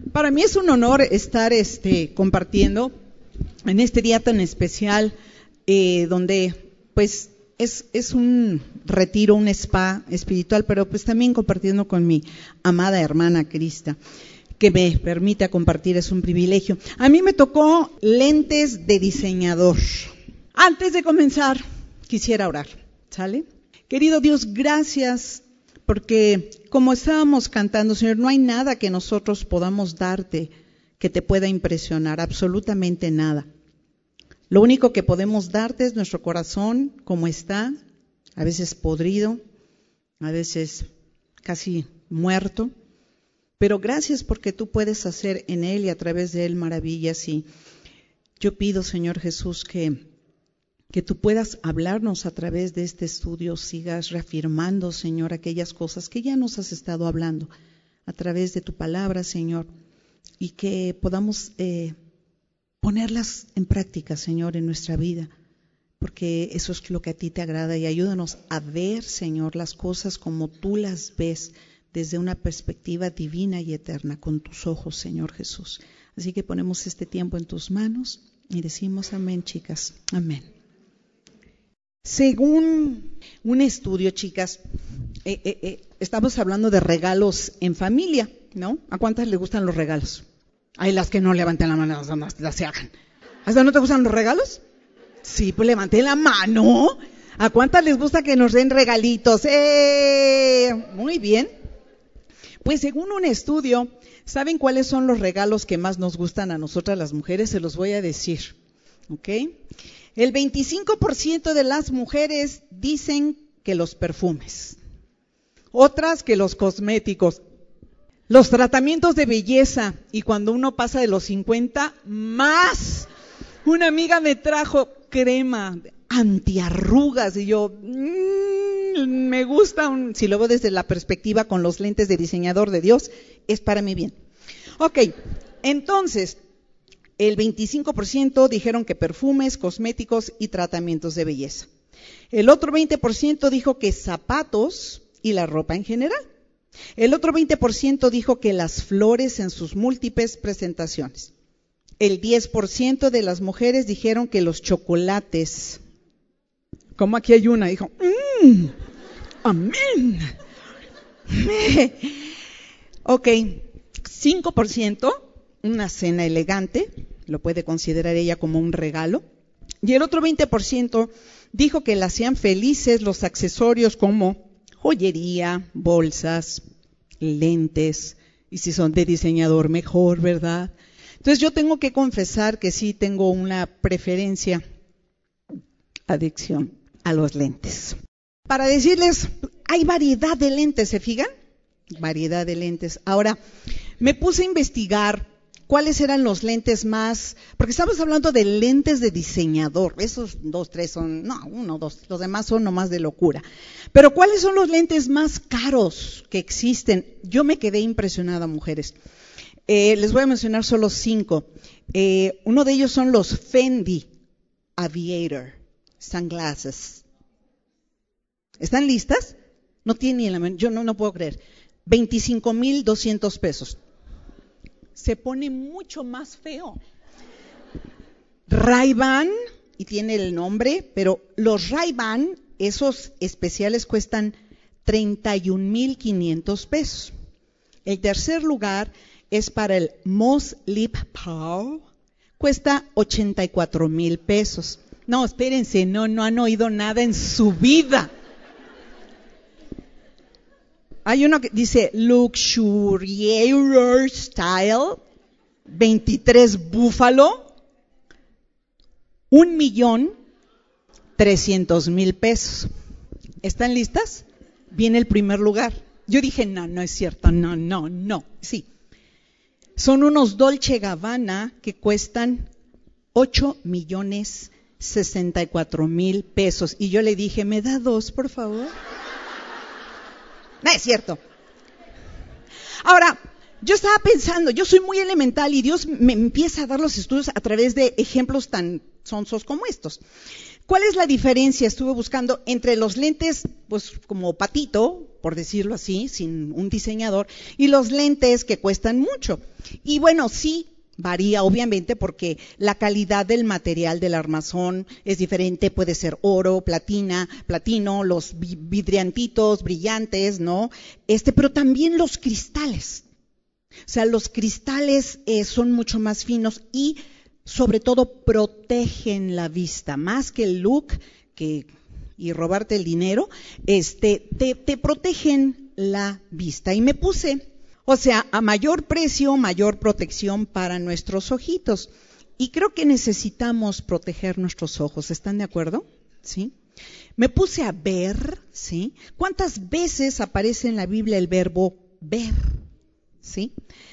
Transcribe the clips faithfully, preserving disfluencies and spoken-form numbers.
Para mí es un honor estar este, compartiendo en este día tan especial, eh, donde pues es, es un retiro, un spa espiritual, pero pues también compartiendo con mi amada hermana Crista, que me permita compartir, es un privilegio. A mí me tocó lentes de diseñador. Antes de comenzar, quisiera orar, ¿sale? Querido Dios, gracias, porque como estábamos cantando, Señor, no hay nada que nosotros podamos darte que te pueda impresionar, absolutamente nada. Lo único que podemos darte es nuestro corazón, como está, a veces podrido, a veces casi muerto. Pero gracias porque tú puedes hacer en él y a través de él maravillas. Y yo pido, Señor Jesús, que, que tú puedas hablarnos a través de este estudio, sigas reafirmando, Señor, aquellas cosas que ya nos has estado hablando a través de tu palabra, Señor, y que podamos eh, ponerlas en práctica, Señor, en nuestra vida, porque eso es lo que a ti te agrada, y ayúdanos a ver, Señor, las cosas como tú las ves, desde una perspectiva divina y eterna, con tus ojos, Señor Jesús. Así que ponemos este tiempo en tus manos y decimos amén, chicas, amén. Según un estudio, chicas, eh, eh, eh, estamos hablando de regalos en familia, ¿no? ¿A cuántas les gustan los regalos? Hay las que no levanten la mano, las, las se hagan. ¿Hasta no te gustan los regalos? Sí, pues levanten la mano. ¿A cuántas les gusta que nos den regalitos? ¡Eh! Muy bien. Pues según un estudio, ¿saben cuáles son los regalos que más nos gustan a nosotras las mujeres? Se los voy a decir, ¿ok? El veinticinco por ciento de las mujeres dicen que los perfumes, otras que los cosméticos, los tratamientos de belleza, y cuando uno pasa de los cincuenta, más. Una amiga me trajo crema antiarrugas y yo... Mmm, me gusta, un, si lo veo desde la perspectiva con los lentes de diseñador de Dios, es para mi bien. Ok, entonces, el veinticinco por ciento dijeron que perfumes, cosméticos y tratamientos de belleza. El otro veinte por ciento dijo que zapatos y la ropa en general. El otro veinte por ciento dijo que las flores en sus múltiples presentaciones. El diez por ciento de las mujeres dijeron que los chocolates. Como aquí hay una, dijo, mmm, amén. Ok, cinco por ciento, una cena elegante, lo puede considerar ella como un regalo. Y el otro veinte por ciento dijo que la hacían felices los accesorios como joyería, bolsas, lentes, y si son de diseñador mejor, ¿verdad? Entonces yo tengo que confesar que sí tengo una preferencia, adicción a los lentes. Para decirles, hay variedad de lentes, ¿se fijan? Variedad de lentes. Ahora, me puse a investigar cuáles eran los lentes más, porque estamos hablando de lentes de diseñador, esos dos, tres son, no, uno, dos, los demás son nomás de locura. Pero ¿cuáles son los lentes más caros que existen? Yo me quedé impresionada, mujeres. Eh, les voy a mencionar solo cinco. Eh, uno de ellos son los Fendi Aviator Sunglasses. ¿Están listas? No tienen ni la mano, yo no, no puedo creer. veinticinco mil doscientos pesos. Se pone mucho más feo. Ray-Ban, y tiene el nombre, pero los Ray-Ban, esos especiales, cuestan treinta y un mil quinientos pesos. El tercer lugar es para el Moss Lip Pearl, cuesta ochenta y cuatro mil pesos. No, espérense, no, no han oído nada en su vida. Hay uno que dice Luxurious Style, veintitrés Búfalo, un millón trescientos mil pesos. ¿Están listas? Viene el primer lugar. Yo dije, no, no es cierto, no, no, no. Sí. Son unos Dolce Gabbana que cuestan ocho millones sesenta y cuatro mil pesos. Y yo le dije, ¿me da dos, por favor? No es cierto. Ahora, yo estaba pensando, yo soy muy elemental y Dios me empieza a dar los estudios a través de ejemplos tan sonsos como estos. ¿Cuál es la diferencia? Estuve buscando entre los lentes, pues como patito, por decirlo así, sin un diseñador, y los lentes que cuestan mucho. Y bueno, sí, varía obviamente porque la calidad del material del armazón es diferente, puede ser oro, platina, platino, los vidriantitos, brillantes, ¿no? Este, pero también los cristales. O sea, los cristales eh, son mucho más finos y sobre todo protegen la vista, más que el look que, y robarte el dinero, este, te, te protegen la vista. Y me puse, o sea, a mayor precio, mayor protección para nuestros ojitos. Y creo que necesitamos proteger nuestros ojos, ¿están de acuerdo? ¿Sí? Me puse a ver, ¿sí? ¿Cuántas veces aparece en la Biblia el verbo ver? ¿Sí?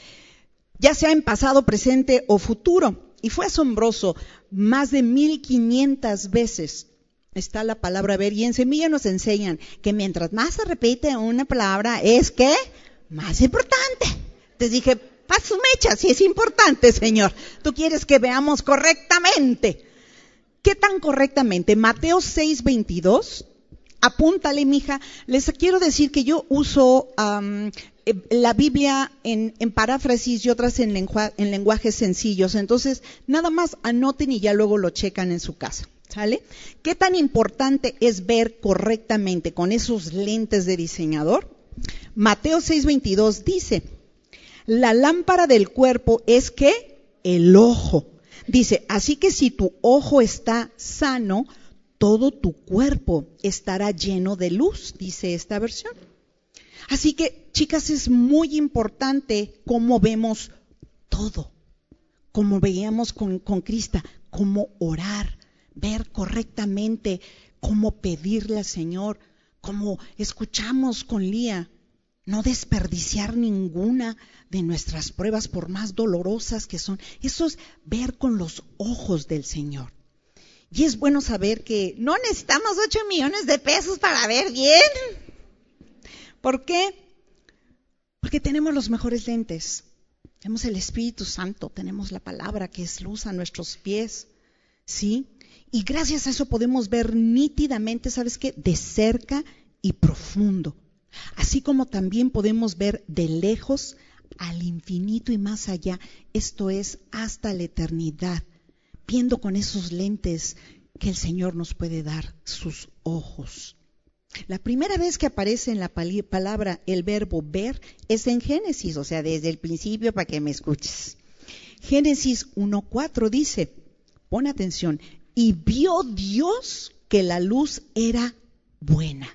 Ya sea en pasado, presente o futuro. Y fue asombroso, más de mil quinientas veces está la palabra ver. Y en Semilla nos enseñan que mientras más se repite una palabra es que más importante. Te dije, paz su mecha, si es importante, Señor. Tú quieres que veamos correctamente. ¿Qué tan correctamente? Mateo seis veintidós. Apúntale, mija. Les quiero decir que yo uso um, la Biblia en, en paráfrasis y otras en, lengua, en lenguajes sencillos. Entonces, nada más anoten y ya luego lo checan en su casa. ¿Sale? ¿Qué tan importante es ver correctamente con esos lentes de diseñador? Mateo seis veintidós dice, la lámpara del cuerpo es ¿qué? El ojo. Dice, así que si tu ojo está sano, todo tu cuerpo estará lleno de luz, dice esta versión. Así que, chicas, es muy importante cómo vemos todo, cómo veíamos con, con Crista, cómo orar, ver correctamente, cómo pedirle al Señor, cómo escuchamos con Lía, no desperdiciar ninguna de nuestras pruebas, por más dolorosas que son. Eso es ver con los ojos del Señor. Y es bueno saber que no necesitamos ocho millones de pesos para ver bien. ¿Por qué? Porque tenemos los mejores lentes. Tenemos el Espíritu Santo, tenemos la palabra que es luz a nuestros pies. ¿Sí? Y gracias a eso podemos ver nítidamente, ¿sabes qué? De cerca y profundo. Así como también podemos ver de lejos al infinito y más allá. Esto es hasta la eternidad. Viendo con esos lentes que el Señor nos puede dar, sus ojos. La primera vez que aparece en la palabra el verbo ver es en Génesis, o sea, desde el principio para que me escuches. Génesis uno cuatro dice, pon atención, y vio Dios que la luz era buena.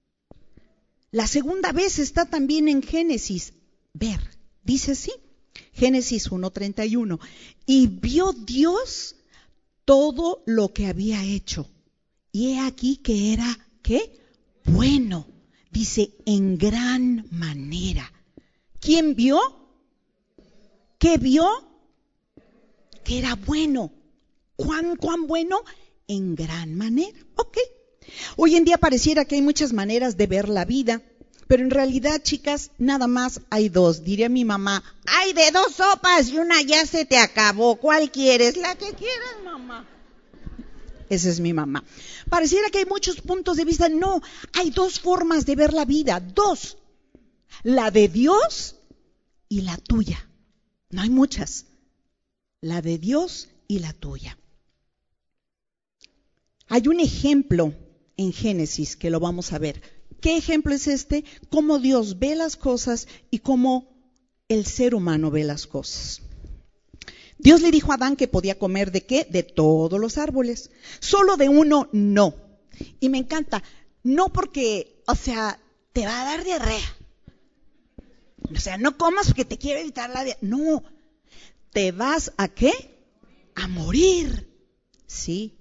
La segunda vez está también en Génesis, ver, dice así. Génesis uno treinta y uno, y vio Dios todo lo que había hecho, y he aquí que era, ¿qué? Bueno, dice, en gran manera. ¿Quién vio? ¿Qué vio? Que era bueno. ¿Cuán, cuán bueno? En gran manera. Ok. Hoy en día pareciera que hay muchas maneras de ver la vida, pero en realidad, chicas, nada más hay dos. Diría mi mamá, hay de dos sopas y una ya se te acabó. ¿Cuál quieres? La que quieras, mamá. Esa es mi mamá. Pareciera que hay muchos puntos de vista. No, hay dos formas de ver la vida. Dos. La de Dios y la tuya. No hay muchas. La de Dios y la tuya. Hay un ejemplo en Génesis que lo vamos a ver. ¿Qué ejemplo es este? Cómo Dios ve las cosas y cómo el ser humano ve las cosas. Dios le dijo a Adán que podía comer ¿de qué? De todos los árboles. Solo de uno no. Y me encanta. No porque, o sea, te va a dar diarrea. O sea, no comas porque te quiero evitar la diarrea. No. ¿Te vas a qué? A morir. Sí.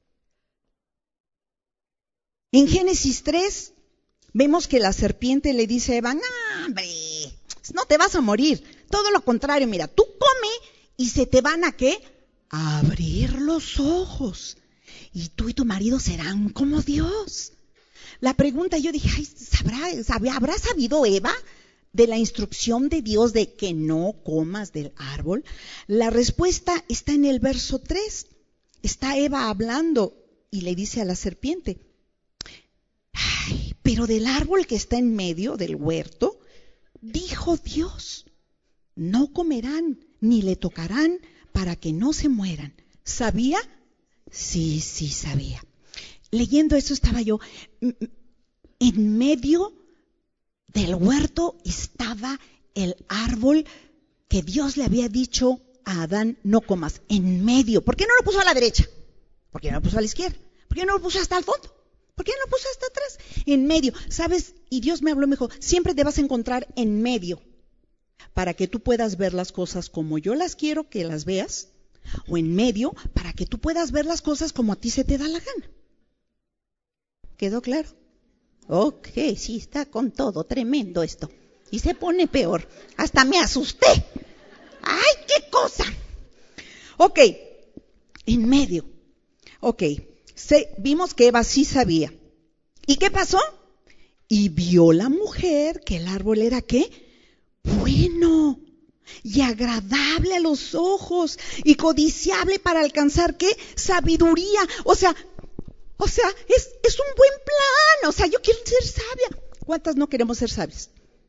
En Génesis tres vemos que la serpiente le dice a Eva, no, hombre, no te vas a morir. Todo lo contrario, mira, tú come y se te van a ¿qué? A abrir los ojos. Y tú y tu marido serán como Dios. La pregunta, yo dije, ay, ¿sabrá, sabrá, ¿habrá sabido Eva de la instrucción de Dios de que no comas del árbol? La respuesta está en el verso tres. está Eva hablando y le dice a la serpiente, ay, pero del árbol que está en medio del huerto, dijo Dios, no comerán ni le tocarán para que no se mueran. ¿Sabía? Sí, sí sabía. Leyendo eso estaba yo, en medio del huerto estaba el árbol que Dios le había dicho a Adán, no comas, en medio. ¿Por qué no lo puso a la derecha? ¿Por qué no lo puso a la izquierda? ¿Por qué no lo puso hasta el fondo? ¿Por qué no lo puso hasta atrás? En medio, ¿sabes? Y Dios me habló, me dijo, siempre te vas a encontrar en medio para que tú puedas ver las cosas como yo las quiero que las veas, o en medio para que tú puedas ver las cosas como a ti se te da la gana. ¿Quedó claro? Ok, sí, está con todo, tremendo esto. Y se pone peor. Hasta me asusté. ¡Ay, qué cosa! Ok, en medio. Ok, se, vimos que Eva sí sabía. ¿Y qué pasó? Y vio la mujer que el árbol era ¿qué? Bueno y agradable a los ojos y codiciable para alcanzar ¿qué? Sabiduría. O sea, o sea, es, es un buen plan. O sea, yo quiero ser sabia. ¿Cuántas no queremos ser sabias?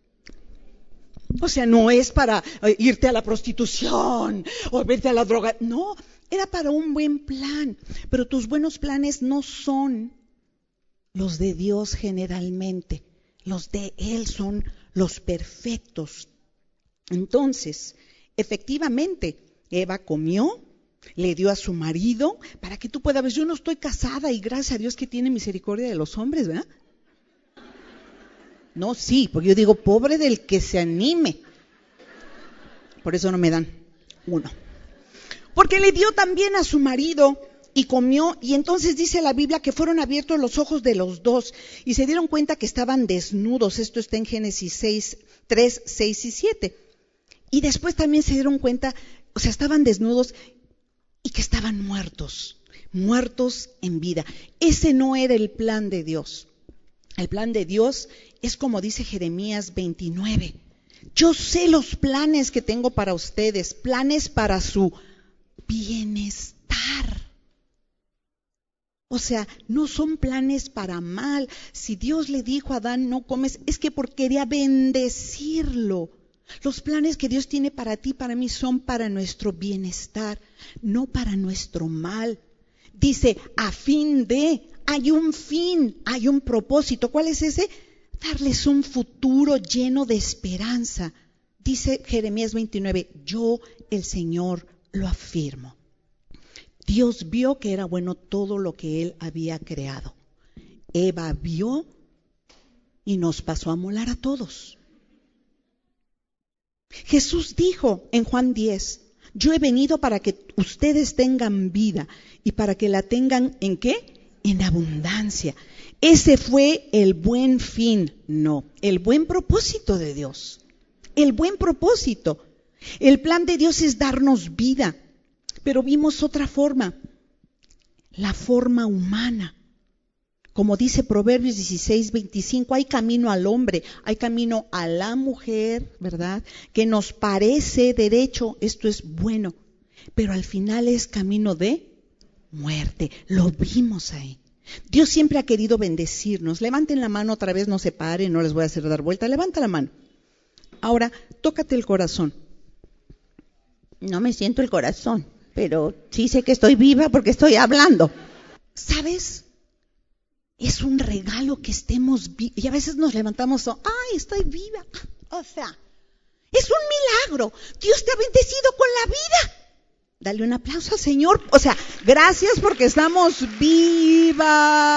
O sea, no es para eh, irte a la prostitución o irte a la droga. No, era para un buen plan. Pero tus buenos planes no son los de Dios generalmente. Los de Él son los perfectos. Entonces, efectivamente, Eva comió, le dio a su marido, para que tú puedas ver, yo no estoy casada y gracias a Dios que tiene misericordia de los hombres, ¿verdad? No, sí, porque yo digo, pobre del que se anime. Por eso no me dan uno. Porque le dio también a su marido y comió, y entonces dice la Biblia que fueron abiertos los ojos de los dos y se dieron cuenta que estaban desnudos. Esto está en Génesis seis, tres, seis y siete. Y después también se dieron cuenta, o sea, estaban desnudos y que estaban muertos, muertos en vida. Ese no era el plan de Dios. El plan de Dios es como dice Jeremías veintinueve. Yo sé los planes que tengo para ustedes, planes para su bienestar. O sea, no son planes para mal. Si Dios le dijo a Adán, no comes, es que porque quería bendecirlo. Los planes que Dios tiene para ti, para mí, son para nuestro bienestar, no para nuestro mal. Dice, a fin de, hay un fin, hay un propósito. ¿Cuál es ese? Darles un futuro lleno de esperanza. Dice Jeremías veintinueve, yo, el Señor, lo afirmo. Dios vio que era bueno todo lo que Él había creado. Eva vio y nos pasó a molar a todos. Jesús dijo en Juan diez, yo he venido para que ustedes tengan vida y para que la tengan ¿en qué? En abundancia. Ese fue el buen fin, no, el buen propósito de Dios. El buen propósito. El plan de Dios es darnos vida, pero vimos otra forma, la forma humana. Como dice Proverbios dieciséis, veinticinco, hay camino al hombre, hay camino a la mujer, ¿verdad? Que nos parece derecho, esto es bueno, pero al final es camino de muerte. Lo vimos ahí. Dios siempre ha querido bendecirnos. Levanten la mano otra vez, no se paren, no les voy a hacer dar vuelta. Levanta la mano. Ahora, tócate el corazón. No me siento el corazón, pero sí sé que estoy viva porque estoy hablando. ¿Sabes? Es un regalo que estemos vivos. Y a veces nos levantamos, ¡ay, estoy viva! O sea, es un milagro. Dios te ha bendecido con la vida. Dale un aplauso al Señor. O sea, gracias porque estamos vivas.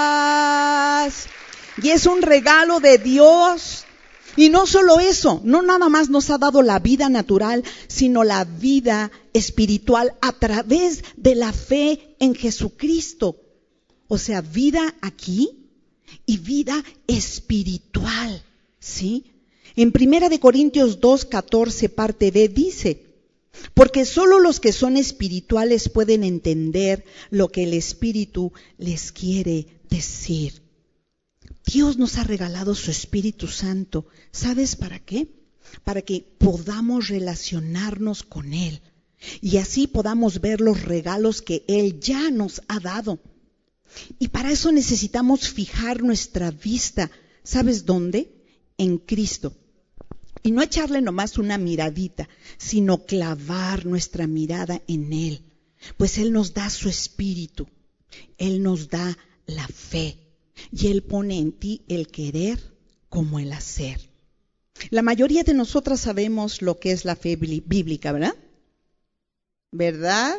Y es un regalo de Dios. Y no solo eso, no nada más nos ha dado la vida natural, sino la vida espiritual a través de la fe en Jesucristo. O sea, vida aquí y vida espiritual, ¿sí? En Primera de Corintios dos, catorce, parte B, dice, porque solo los que son espirituales pueden entender lo que el Espíritu les quiere decir. Dios nos ha regalado su Espíritu Santo. ¿Sabes para qué? Para que podamos relacionarnos con Él. y así podamos ver los regalos que Él ya nos ha dado. Y para eso necesitamos fijar nuestra vista, ¿sabes dónde? En Cristo. Y no echarle nomás una miradita, sino clavar nuestra mirada en Él. Pues Él nos da su espíritu, Él nos da la fe, y Él pone en ti el querer como el hacer. La mayoría de nosotras sabemos lo que es la fe bíblica, ¿verdad? ¿Verdad?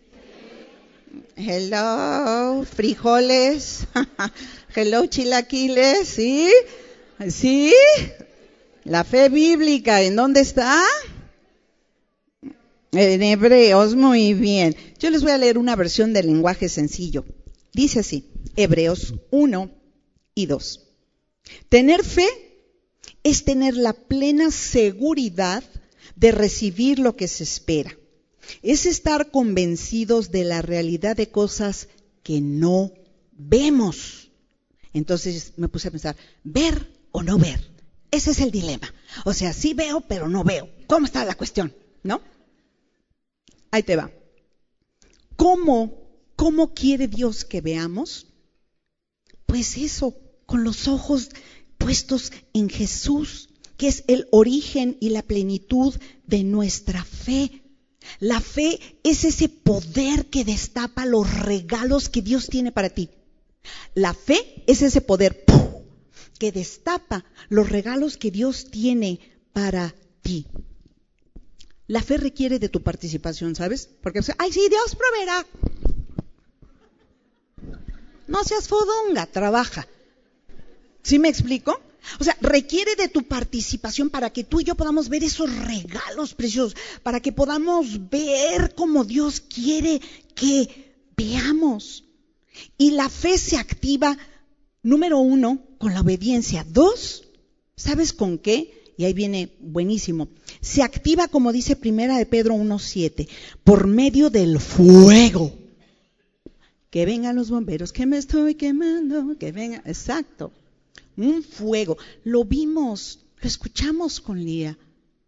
Hello, frijoles. Hello, chilaquiles. ¿Sí? ¿Sí? La fe bíblica, ¿en dónde está? En Hebreos, muy bien. Yo les voy a leer una versión del lenguaje sencillo. Dice así, Hebreos uno y dos. Tener fe es tener la plena seguridad de recibir lo que se espera. Es estar convencidos de la realidad de cosas que no vemos. Entonces me puse a pensar, ¿ver o no ver? Ese es el dilema. O sea, sí veo, pero no veo. ¿Cómo está la cuestión? ¿No? Ahí te va. ¿Cómo, cómo quiere Dios que veamos? Pues eso, con los ojos puestos en Jesús, que es el origen y la plenitud de nuestra fe. La fe es ese poder que destapa los regalos que Dios tiene para ti. La fe es ese poder ¡pum!, que destapa los regalos que Dios tiene para ti. La fe requiere de tu participación, ¿sabes? Porque, ay, sí, Dios proveerá. No seas fodonga, trabaja. ¿Sí me explico? O sea, requiere de tu participación para que tú y yo podamos ver esos regalos preciosos, para que podamos ver cómo Dios quiere que veamos. Y la fe se activa, número uno, con la obediencia. Dos, ¿sabes con qué? Y ahí viene buenísimo. Se activa, como dice Primera de Pedro uno siete, por medio del fuego. Que vengan los bomberos, que me estoy quemando, que vengan, exacto. Un fuego. Lo vimos, lo escuchamos con Lía.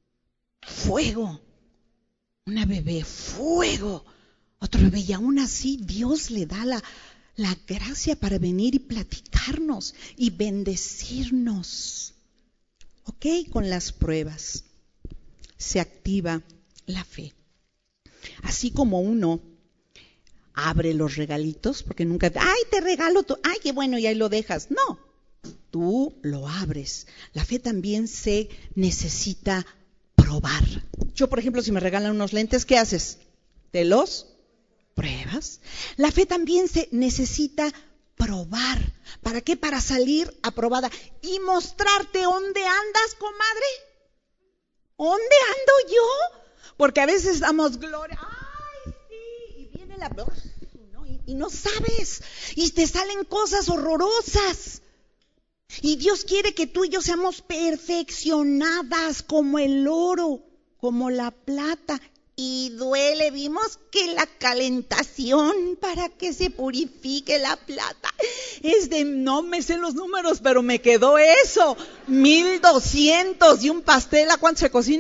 Fuego. Una bebé, fuego. Otro bebé, y aún así Dios le da la, la gracia para venir y platicarnos y bendecirnos. ¿Ok? Con las pruebas se activa la fe. Así como uno abre los regalitos, porque nunca, ay, te regalo, tú, ay, qué bueno, y ahí lo dejas. No, tú lo abres. La fe también se necesita probar. Yo, por ejemplo, si me regalan unos lentes, ¿qué haces? ¿Te los pruebas? La fe también se necesita probar. ¿Para qué? Para salir aprobada y mostrarte dónde andas, comadre. ¿Dónde ando yo? Porque a veces damos gloria. Ay, sí, y viene la voz, ¿no? Y, y no sabes. Y te salen cosas horrorosas. Y Dios quiere que tú y yo seamos perfeccionadas como el oro, como la plata. Y duele, vimos que la calentación para que se purifique la plata es de, no me sé los números, pero me quedó eso, mil doscientos y un pastel, ¿a cuánto se cocina?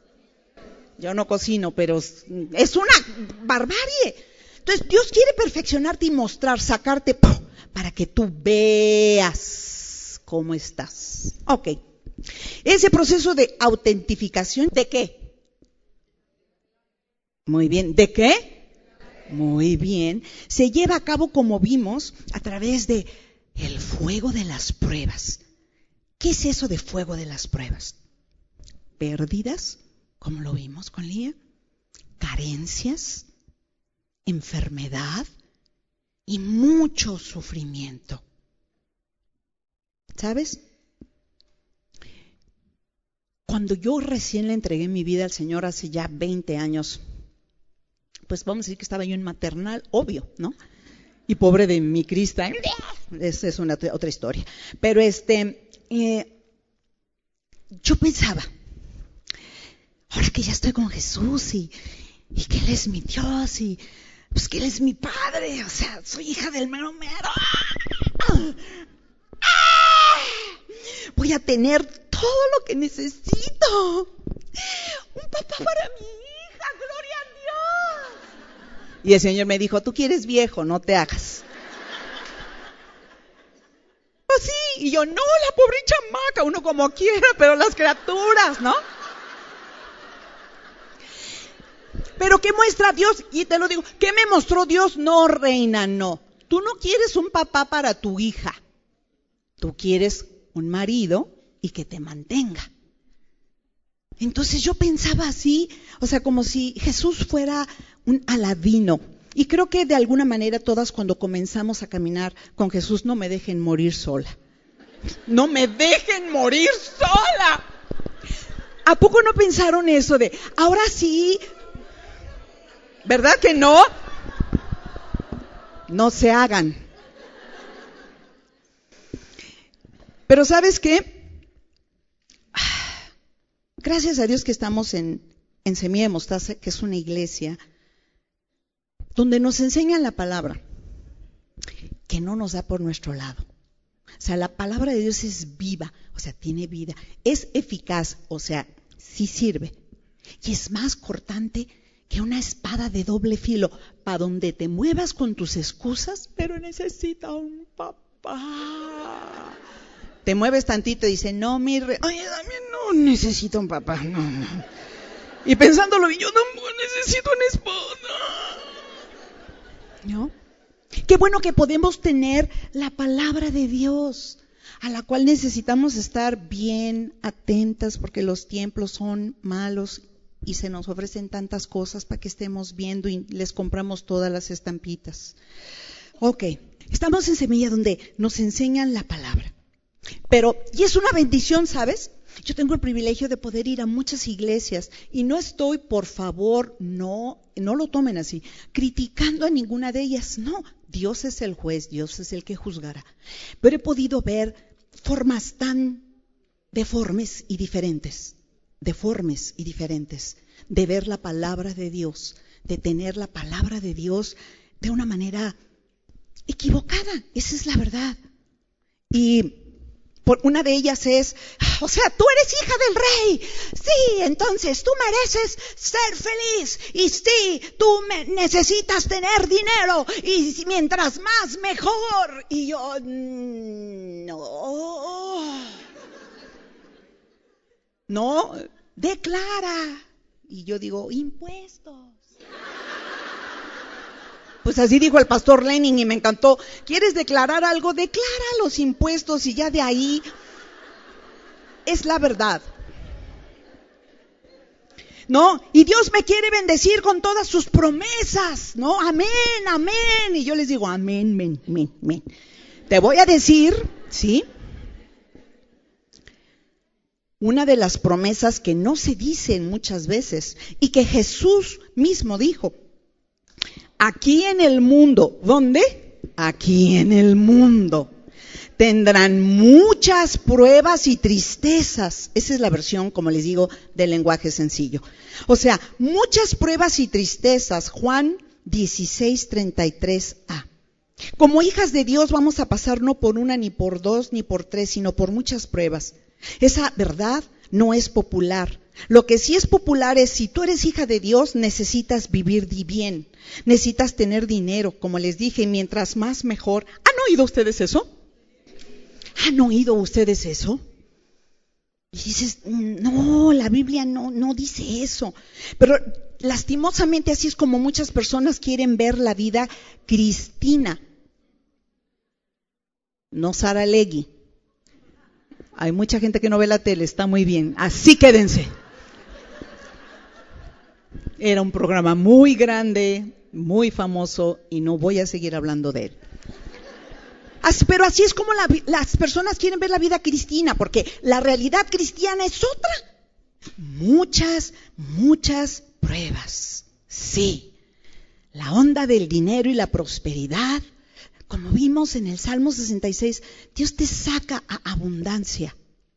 Yo no cocino, pero es una barbarie. Entonces Dios quiere perfeccionarte y mostrar, sacarte ¡pum!, para que tú veas cómo estás. Ok, ese proceso de autentificación, ¿de qué? Muy bien. ¿De qué? Muy bien. Se lleva a cabo, como vimos, a través de el fuego de las pruebas. ¿Qué es eso de fuego de las pruebas? Pérdidas, como lo vimos con Lía, carencias, enfermedad y mucho sufrimiento. ¿Sabes? Cuando yo recién le entregué mi vida al Señor hace ya veinte años, pues vamos a decir que estaba yo en maternal, obvio, ¿no? Y pobre de mi Crista, esa es una otra historia. Pero este, eh, yo pensaba, ahora que ya estoy con Jesús y, y que Él es mi Dios y pues que Él es mi Padre, o sea, soy hija del mero mero. Voy a tener todo lo que necesito. Un papá para mi hija, gloria a Dios. Y el Señor me dijo, tú quieres viejo, no te hagas. Pues sí, y yo, no, la pobre chamaca, uno como quiera, pero las criaturas, ¿no? Pero ¿qué muestra Dios? Y te lo digo, ¿qué me mostró Dios? No, reina, no. Tú no quieres un papá para tu hija. Tú quieres un marido y que te mantenga. Entonces yo pensaba así, o sea, como si Jesús fuera un Aladino. Y creo que de alguna manera todas cuando comenzamos a caminar con Jesús, no me dejen morir sola. No me dejen morir sola. ¿A poco no pensaron eso de, ahora sí, ¿verdad que no? No se hagan. Pero ¿sabes qué? Gracias a Dios que estamos en, en Semilla de Mostaza, que es una iglesia donde nos enseñan la palabra, que no nos da por nuestro lado. O sea, la palabra de Dios es viva, o sea, tiene vida, es eficaz, o sea, sí sirve. Y es más cortante que una espada de doble filo, para donde te muevas con tus excusas, pero necesita un papá. Te mueves tantito y dice, no, mi re... Oye, también no necesito un papá, no, no. Y pensándolo, yo tampoco necesito una esposa. ¿No? Qué bueno que podemos tener la palabra de Dios, a la cual necesitamos estar bien atentas, porque los tiempos son malos y se nos ofrecen tantas cosas para que estemos viendo y les compramos todas las estampitas. Ok, estamos en Semilla donde nos enseñan la palabra. Pero, y es una bendición, ¿sabes? Yo tengo el privilegio de poder ir a muchas iglesias y no estoy, por favor, no, no lo tomen así, criticando a ninguna de ellas. No, Dios es el juez, Dios es el que juzgará. Pero he podido ver formas tan deformes y diferentes, deformes y diferentes, de ver la palabra de Dios, de tener la palabra de Dios de una manera equivocada. Esa es la verdad. Y por una de ellas es, o sea, tú eres hija del rey, sí, entonces tú mereces ser feliz, y sí, tú me necesitas tener dinero, y mientras más mejor. Y yo, no, no, declara. Y yo digo, impuestos. Pues así dijo el pastor Lenin y me encantó. ¿Quieres declarar algo? Declara los impuestos y ya de ahí es la verdad. ¿No? Y Dios me quiere bendecir con todas sus promesas, ¿no? Amén, amén. Y yo les digo, amén, amén, amén, amén. Te voy a decir, ¿sí? Una de las promesas que no se dicen muchas veces y que Jesús mismo dijo. Aquí en el mundo, ¿dónde? Aquí en el mundo tendrán muchas pruebas y tristezas. Esa es la versión, como les digo, del lenguaje sencillo. O sea, muchas pruebas y tristezas. Juan dieciséis, treinta y tres a. Como hijas de Dios vamos a pasar no por una, ni por dos, ni por tres, sino por muchas pruebas. Esa verdad no es popular. Lo que sí es popular es, si tú eres hija de Dios, necesitas vivir bien, necesitas tener dinero, como les dije, mientras más mejor. ¿Han oído ustedes eso? ¿Han oído ustedes eso? Y dices, no, la Biblia no, no dice eso. Pero lastimosamente así es como muchas personas quieren ver la vida cristina. No Sara Legui. Hay mucha gente que no ve la tele, está muy bien. Así quédense. Era un programa muy grande, muy famoso, y no voy a seguir hablando de él. Así, pero así es como la, las personas quieren ver la vida cristina, porque la realidad cristiana es otra. Muchas, muchas pruebas. Sí, la onda del dinero y la prosperidad, como vimos en el Salmo sesenta y seis, Dios te saca a abundancia.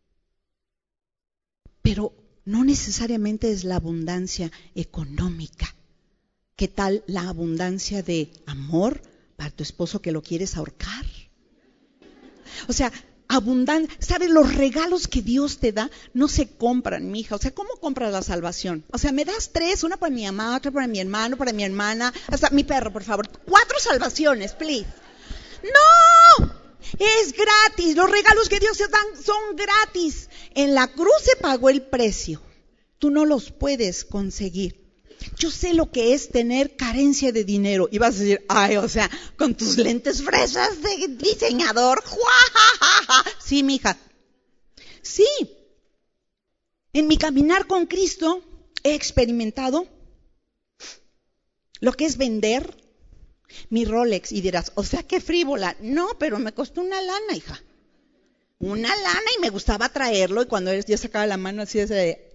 Pero no necesariamente es la abundancia económica. ¿Qué tal la abundancia de amor para tu esposo que lo quieres ahorcar? O sea, abundancia. ¿Sabes? Los regalos que Dios te da no se compran, mija. O sea, ¿cómo compras la salvación? O sea, me das tres, una para mi mamá, otra para mi hermano, para mi hermana, hasta mi perro, por favor. Cuatro salvaciones, please. ¡No! Es gratis. Los regalos que Dios te dan son gratis. En la cruz se pagó el precio. Tú no los puedes conseguir. Yo sé lo que es tener carencia de dinero. Y vas a decir, ay, o sea, con tus lentes fresas de diseñador. ¡Juajajaja! Sí, mija. Sí. En mi caminar con Cristo he experimentado lo que es vender mi Rolex. Y dirás, o sea, qué frívola. No, pero me costó una lana, hija. Una lana y me gustaba traerlo. Y cuando yo sacaba la mano así de...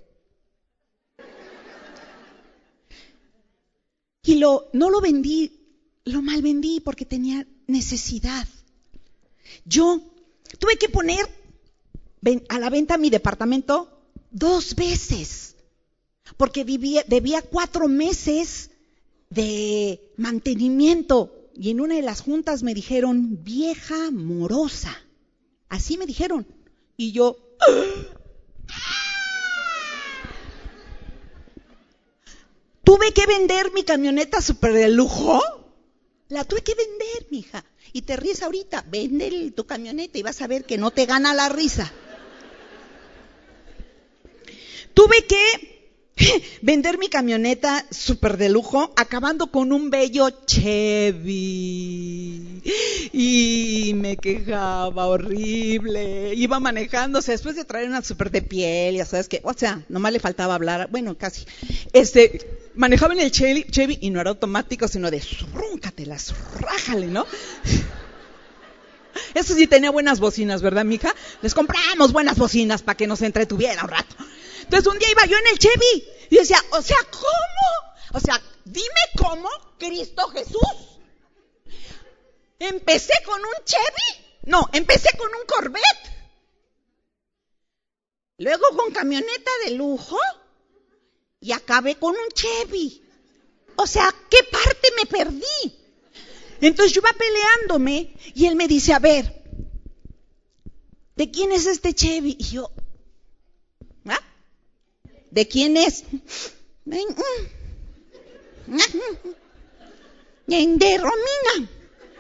Y lo, no lo vendí, lo mal vendí porque tenía necesidad. Yo tuve que poner a la venta mi departamento dos veces, porque vivía, debía cuatro meses de mantenimiento. Y en una de las juntas me dijeron, vieja morosa. Así me dijeron. Y yo... Tuve que vender mi camioneta súper de lujo. La tuve que vender, mija. Y te ríes ahorita. Vende tu camioneta y vas a ver que no te gana la risa. Tuve que vender mi camioneta súper de lujo, acabando con un bello Chevy. Y me quejaba horrible. Iba manejándose después de traer una súper de piel, ya sabes que, o sea, nomás le faltaba hablar. Bueno, casi. Este... Manejaba en el Chevy, Chevy y no era automático, sino de rúncatelas, rájale, ¿no? Eso sí tenía buenas bocinas, ¿verdad, mija? Les compramos buenas bocinas para que nos entretuviera un rato. Entonces un día iba yo en el Chevy y decía, o sea, ¿cómo? O sea, dime cómo, Cristo Jesús. Empecé con un Chevy, no, empecé con un Corvette. Luego con camioneta de lujo. Y acabé con un Chevy. O sea, ¿qué parte me perdí? Entonces yo iba peleándome y él me dice, a ver, ¿de quién es este Chevy? Y yo, ¿ah? ¿De quién es? De Romina.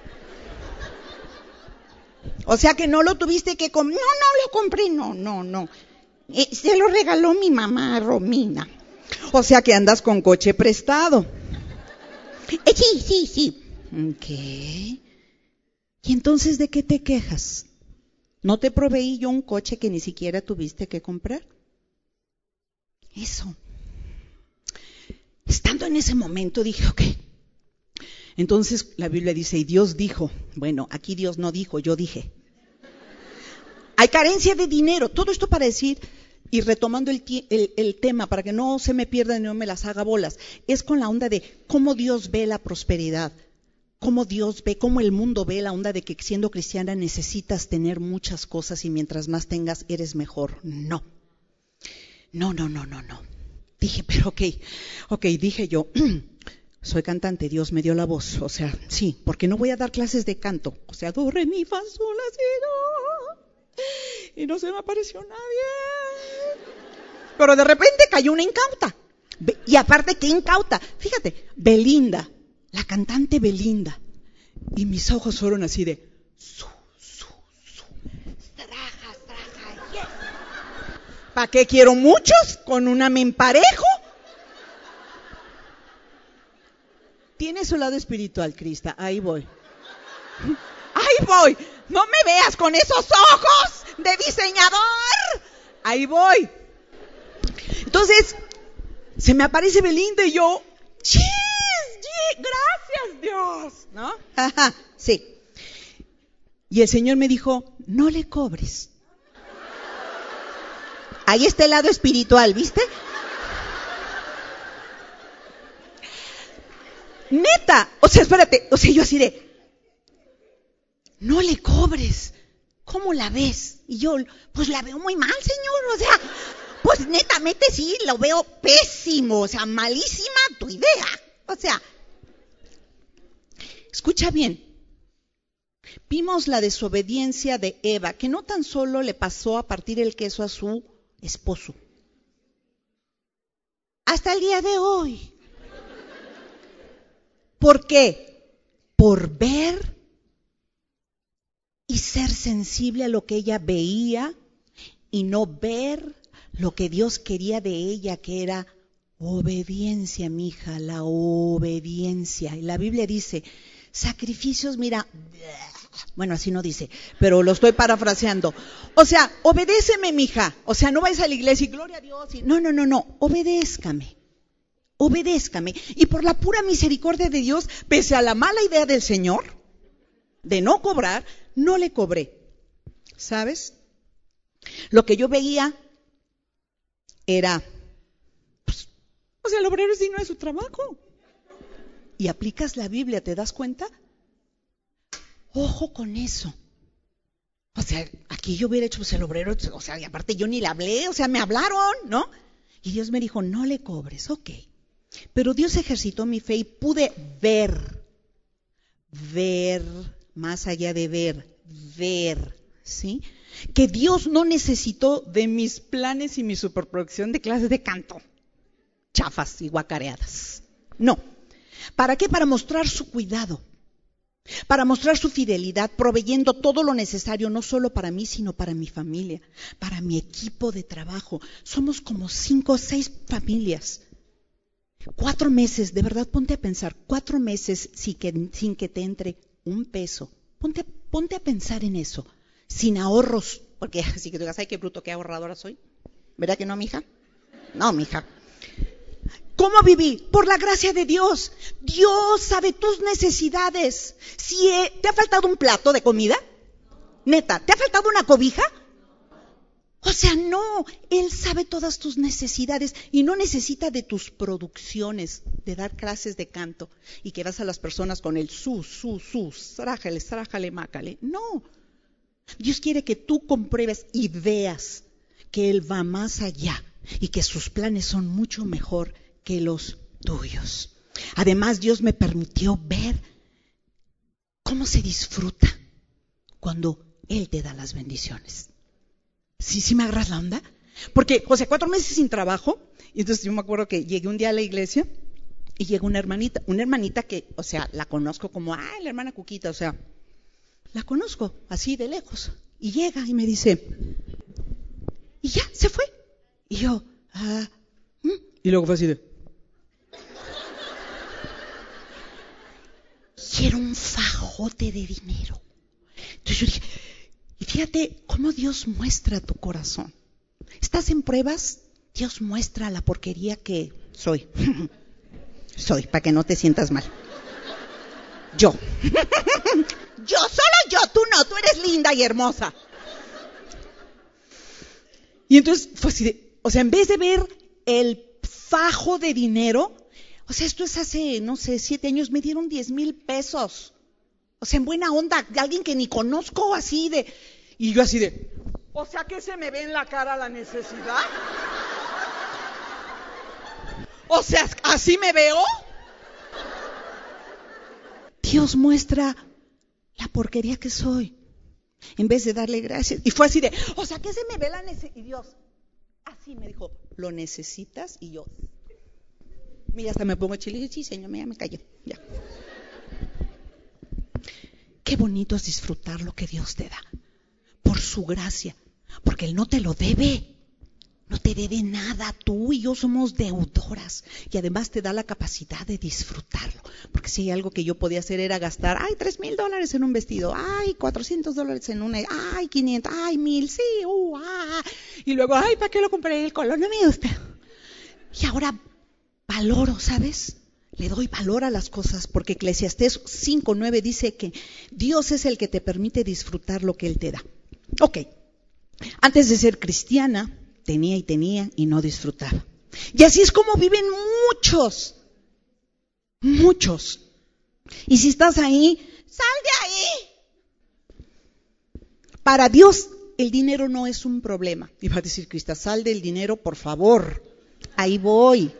O sea que no lo tuviste que comprar. No, no lo compré, no, no, no. Eh, se lo regaló mi mamá, Romina. O sea que andas con coche prestado. Eh, sí, sí, sí. ¿Qué? ¿Y entonces de qué te quejas? ¿No te proveí yo un coche que ni siquiera tuviste que comprar? Eso. Estando en ese momento dije, ok. Entonces la Biblia dice, y Dios dijo, bueno, aquí Dios no dijo, yo dije. Hay carencia de dinero. Todo esto para decir... Y retomando el, el, el tema, para que no se me pierdan y no me las haga bolas, es con la onda de cómo Dios ve la prosperidad, cómo Dios ve, cómo el mundo ve la onda de que siendo cristiana necesitas tener muchas cosas y mientras más tengas eres mejor. No, no, no, no, no, no. Dije, pero ok, ok, dije yo, soy cantante, Dios me dio la voz, o sea, sí, porque no voy a dar clases de canto, o sea, do, re, mi, fa, sol, la, si, do. Y no se me apareció nadie. Pero de repente cayó una incauta. Y aparte, ¿qué incauta? Fíjate, Belinda, la cantante Belinda. Y mis ojos fueron así de... Su, su, su. Traja, traja, yes. ¿Para qué quiero muchos? Con una me emparejo. Tiene su lado espiritual, Crista. Ahí voy. Ahí voy. No me veas con esos ojos de diseñador. Ahí voy. Entonces, se me aparece Belinda y yo, ¡chis! ¡Gracias, Dios! ¿No? Ajá, sí. Y el Señor me dijo, no le cobres. Ahí está el lado espiritual, ¿viste? Neta. O sea, espérate. O sea, yo así de... No le cobres. ¿Cómo la ves? Y yo, pues la veo muy mal, Señor. O sea, pues netamente sí, lo veo pésimo. O sea, malísima tu idea. O sea, escucha bien. Vimos la desobediencia de Eva, que no tan solo le pasó a partir el queso a su esposo. Hasta el día de hoy. ¿Por qué? Por ver y ser sensible a lo que ella veía y no ver lo que Dios quería de ella, que era obediencia, mija, la obediencia. Y la Biblia dice, sacrificios, mira, bueno, así no dice, pero lo estoy parafraseando. O sea, obedéceme, mija. O sea, no vayas a la iglesia y gloria a Dios. Y, no, no, no, no, obedézcame. Obedézcame. Y por la pura misericordia de Dios, pese a la mala idea del Señor de no cobrar, no le cobré. ¿Sabes? Lo que yo veía era, pues, o sea, el obrero es digno de su trabajo. Y aplicas la Biblia, ¿te das cuenta? Ojo con eso. O sea, aquí yo hubiera hecho pues, el obrero, o sea, y aparte yo ni le hablé, o sea, me hablaron, ¿no? Y Dios me dijo, no le cobres, ok. Pero Dios ejercitó mi fe y pude ver, ver, más allá de ver, ver, ¿sí? Que Dios no necesitó de mis planes y mi superproducción de clases de canto, chafas y guacareadas. No. ¿Para qué? Para mostrar su cuidado, para mostrar su fidelidad, proveyendo todo lo necesario, no solo para mí, sino para mi familia, para mi equipo de trabajo. Somos como cinco o seis familias. Cuatro meses, de verdad, ponte a pensar, cuatro meses sin que, sin que te entre un peso. Ponte, ponte a pensar en eso, sin ahorros, porque así que tú digas, ay, qué bruto, qué ahorradora soy. ¿Verdad que no, mija? No, mija. ¿Cómo viví? Por la gracia de Dios. Dios sabe tus necesidades. Si eh, te ha faltado un plato de comida, neta, ¿te ha faltado una cobija? O sea, no, Él sabe todas tus necesidades y no necesita de tus producciones, de dar clases de canto y que vas a las personas con el su, su, su, strájale, strájale, mácale. No, Dios quiere que tú compruebes y veas que Él va más allá y que sus planes son mucho mejor que los tuyos. Además, Dios me permitió ver cómo se disfruta cuando Él te da las bendiciones. ¿Sí, sí me agarras la onda? Porque, o sea, cuatro meses sin trabajo, y entonces yo me acuerdo que llegué un día a la iglesia y llegó una hermanita, una hermanita que, o sea, la conozco como, ay, la hermana Cuquita, o sea, la conozco así de lejos. Y llega y me dice, y ya, se fue. Y yo, ah, ¿mm? Y luego fue así de, y era un fajote de dinero. Entonces yo dije, y fíjate cómo Dios muestra tu corazón. ¿Estás en pruebas? Dios muestra la porquería que soy. Soy, para que no te sientas mal. Yo. Yo, solo yo, tú no, tú eres linda y hermosa. Y entonces fue así de, o sea, en vez de ver el fajo de dinero, o sea, esto es hace, no sé, siete años, me dieron diez mil pesos. O sea, en buena onda, de alguien que ni conozco así de... Y yo así de... O sea, ¿qué se me ve en la cara la necesidad? O sea, ¿así me veo? Dios muestra la porquería que soy, en vez de darle gracias. Y fue así de... O sea, ¿qué se me ve la necesidad? Y Dios, así me dijo, ¿lo necesitas? Y yo... Mira, hasta me pongo chile y sí, señor, ya me callé, ya. Qué bonito es disfrutar lo que Dios te da, por su gracia, porque Él no te lo debe, no te debe nada, tú y yo somos deudoras, y además te da la capacidad de disfrutarlo, porque si hay algo que yo podía hacer era gastar, ay, tres mil dólares en un vestido, ay, cuatrocientos dólares en una, ay, quinientos, ay, mil, sí, uh, ah, y luego, ay, ¿para qué lo compré? El color no me gusta. Y ahora valoro, ¿sabes? Le doy valor a las cosas porque Eclesiastés cinco nueve dice que Dios es el que te permite disfrutar lo que Él te da. Ok, antes de ser cristiana, tenía y tenía y no disfrutaba. Y así es como viven muchos, muchos. Y si estás ahí, sal de ahí. Para Dios el dinero no es un problema. Y va a decir Crista, sal del dinero, por favor. Ahí voy.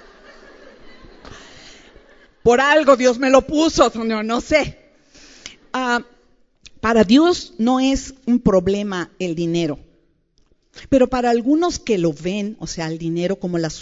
Por algo Dios me lo puso, no, no sé. uh, para Dios no es un problema el dinero, pero para algunos que lo ven, o sea, el dinero como la,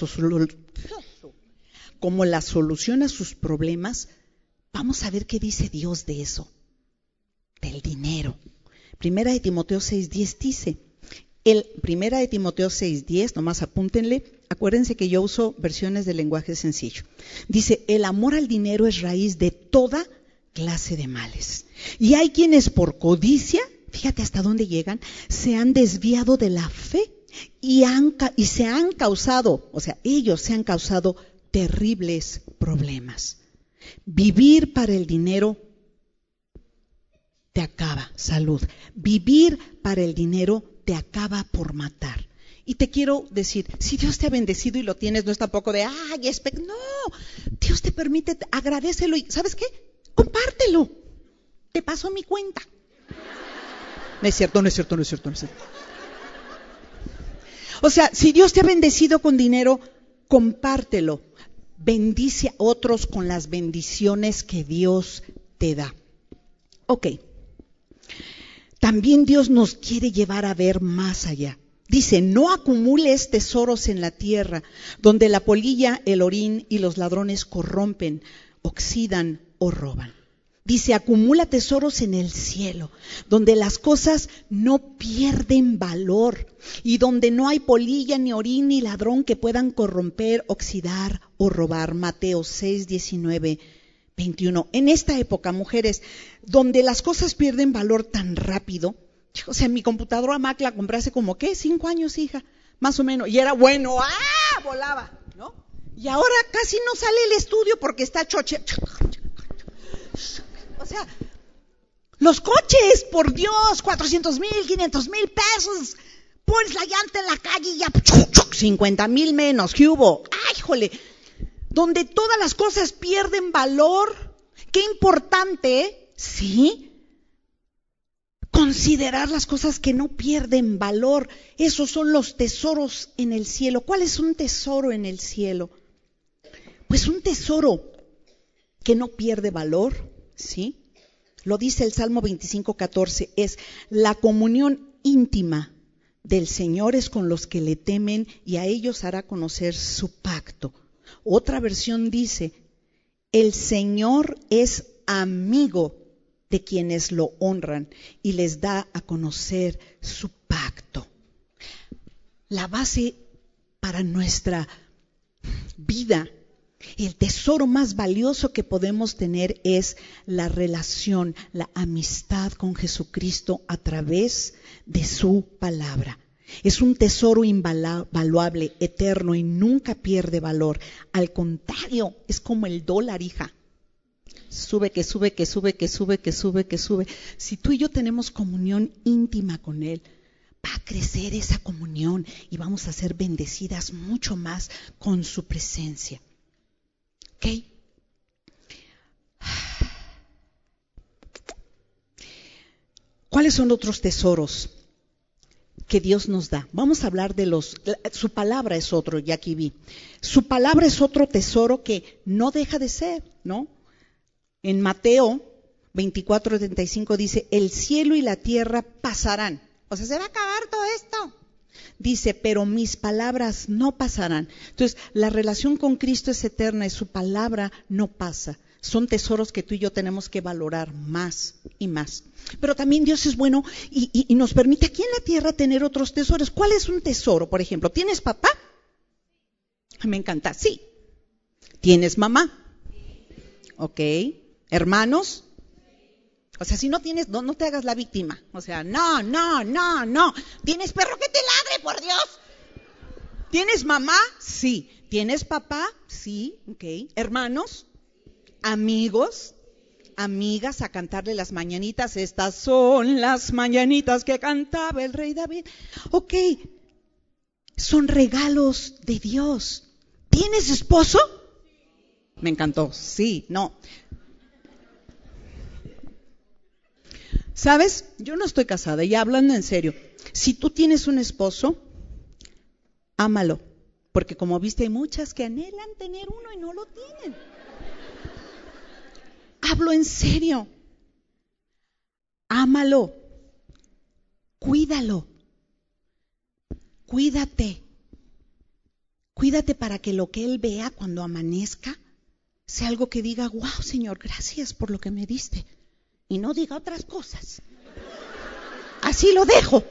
como la solución a sus problemas, vamos a ver qué dice Dios de eso, del dinero. Primera de Timoteo seis diez dice, el Primera de Timoteo seis diez, nomás apúntenle, acuérdense que yo uso versiones de lenguaje sencillo. Dice, el amor al dinero es raíz de toda clase de males. Y hay quienes por codicia, fíjate hasta dónde llegan, se han desviado de la fe y, han, y se han causado, o sea, ellos se han causado terribles problemas. Vivir para el dinero te acaba, salud. Vivir para el dinero te acaba por matar. Y te quiero decir, si Dios te ha bendecido y lo tienes, no es tampoco de, ay, espe-". no, Dios te permite, agradécelo y, ¿sabes qué? Compártelo. Te paso mi cuenta. No es cierto, no es cierto, no es cierto, no es cierto. O sea, si Dios te ha bendecido con dinero, compártelo. Bendice a otros con las bendiciones que Dios te da. Ok. También Dios nos quiere llevar a ver más allá. Dice, no acumules tesoros en la tierra, donde la polilla, el orín y los ladrones corrompen, oxidan o roban. Dice, acumula tesoros en el cielo, donde las cosas no pierden valor y donde no hay polilla, ni orín, ni ladrón que puedan corromper, oxidar o robar. Mateo seis, diecinueve, veintiuno. En esta época, mujeres, donde las cosas pierden valor tan rápido, o sea, mi computadora Mac la compré hace como, ¿qué? Cinco años, hija, más o menos, y era bueno, ¡ah! Volaba, ¿no? Y ahora casi no sale el estudio porque está choche. O sea, los coches, por Dios, cuatrocientos mil, quinientos mil pesos, pones la llanta en la calle y ya, cincuenta mil menos, ¿qué hubo? ¡Ay, jole! Donde todas las cosas pierden valor, qué importante, ¿sí? Considerar las cosas que no pierden valor. Esos son los tesoros en el cielo. ¿Cuál es un tesoro en el cielo? Pues un tesoro que no pierde valor, ¿sí? Lo dice el Salmo veinticinco, catorce, es la comunión íntima del Señor es con los que le temen y a ellos hará conocer su pacto. Otra versión dice, el Señor es amigo de quienes lo honran y les da a conocer su pacto. La base para nuestra vida, el tesoro más valioso que podemos tener es la relación, la amistad con Jesucristo a través de su palabra. Es un tesoro invaluable, eterno y nunca pierde valor. Al contrario, es como el dólar, hija. Sube, que sube, que sube, que sube, que sube, que sube. Si tú y yo tenemos comunión íntima con Él, va a crecer esa comunión y vamos a ser bendecidas mucho más con su presencia. ¿Ok? ¿Cuáles son otros tesoros que Dios nos da? Vamos a hablar de los, su palabra es otro, ya aquí vi. Su palabra es otro tesoro que no deja de ser, ¿no? En Mateo veinticuatro, treinta y cinco dice, el cielo y la tierra pasarán. O sea, se va a acabar todo esto. Dice, pero mis palabras no pasarán. Entonces, la relación con Cristo es eterna y su palabra no pasa. Son tesoros que tú y yo tenemos que valorar más y más. Pero también Dios es bueno y, y, y nos permite aquí en la tierra tener otros tesoros. ¿Cuál es un tesoro? Por ejemplo, ¿tienes papá? Me encanta, sí. ¿Tienes mamá? Ok. ¿Hermanos? O sea, si no tienes, no, no te hagas la víctima. O sea, no, no, no, no. ¿Tienes perro que te ladre, por Dios? ¿Tienes mamá? Sí. ¿Tienes papá? Sí. Ok. ¿Hermanos? ¿Amigos? ¿Amigas a cantarle las mañanitas? Estas son las mañanitas que cantaba el rey David. Ok. Son regalos de Dios. ¿Tienes esposo? Me encantó. Sí, no. ¿Sabes? Yo no estoy casada, ya hablando en serio. Si tú tienes un esposo, ámalo. Porque como viste, hay muchas que anhelan tener uno y no lo tienen. Hablo en serio. Ámalo. Cuídalo. Cuídate. Cuídate para que lo que él vea cuando amanezca sea algo que diga, wow, Señor, gracias por lo que me diste. Y no diga otras cosas. Así lo dejo.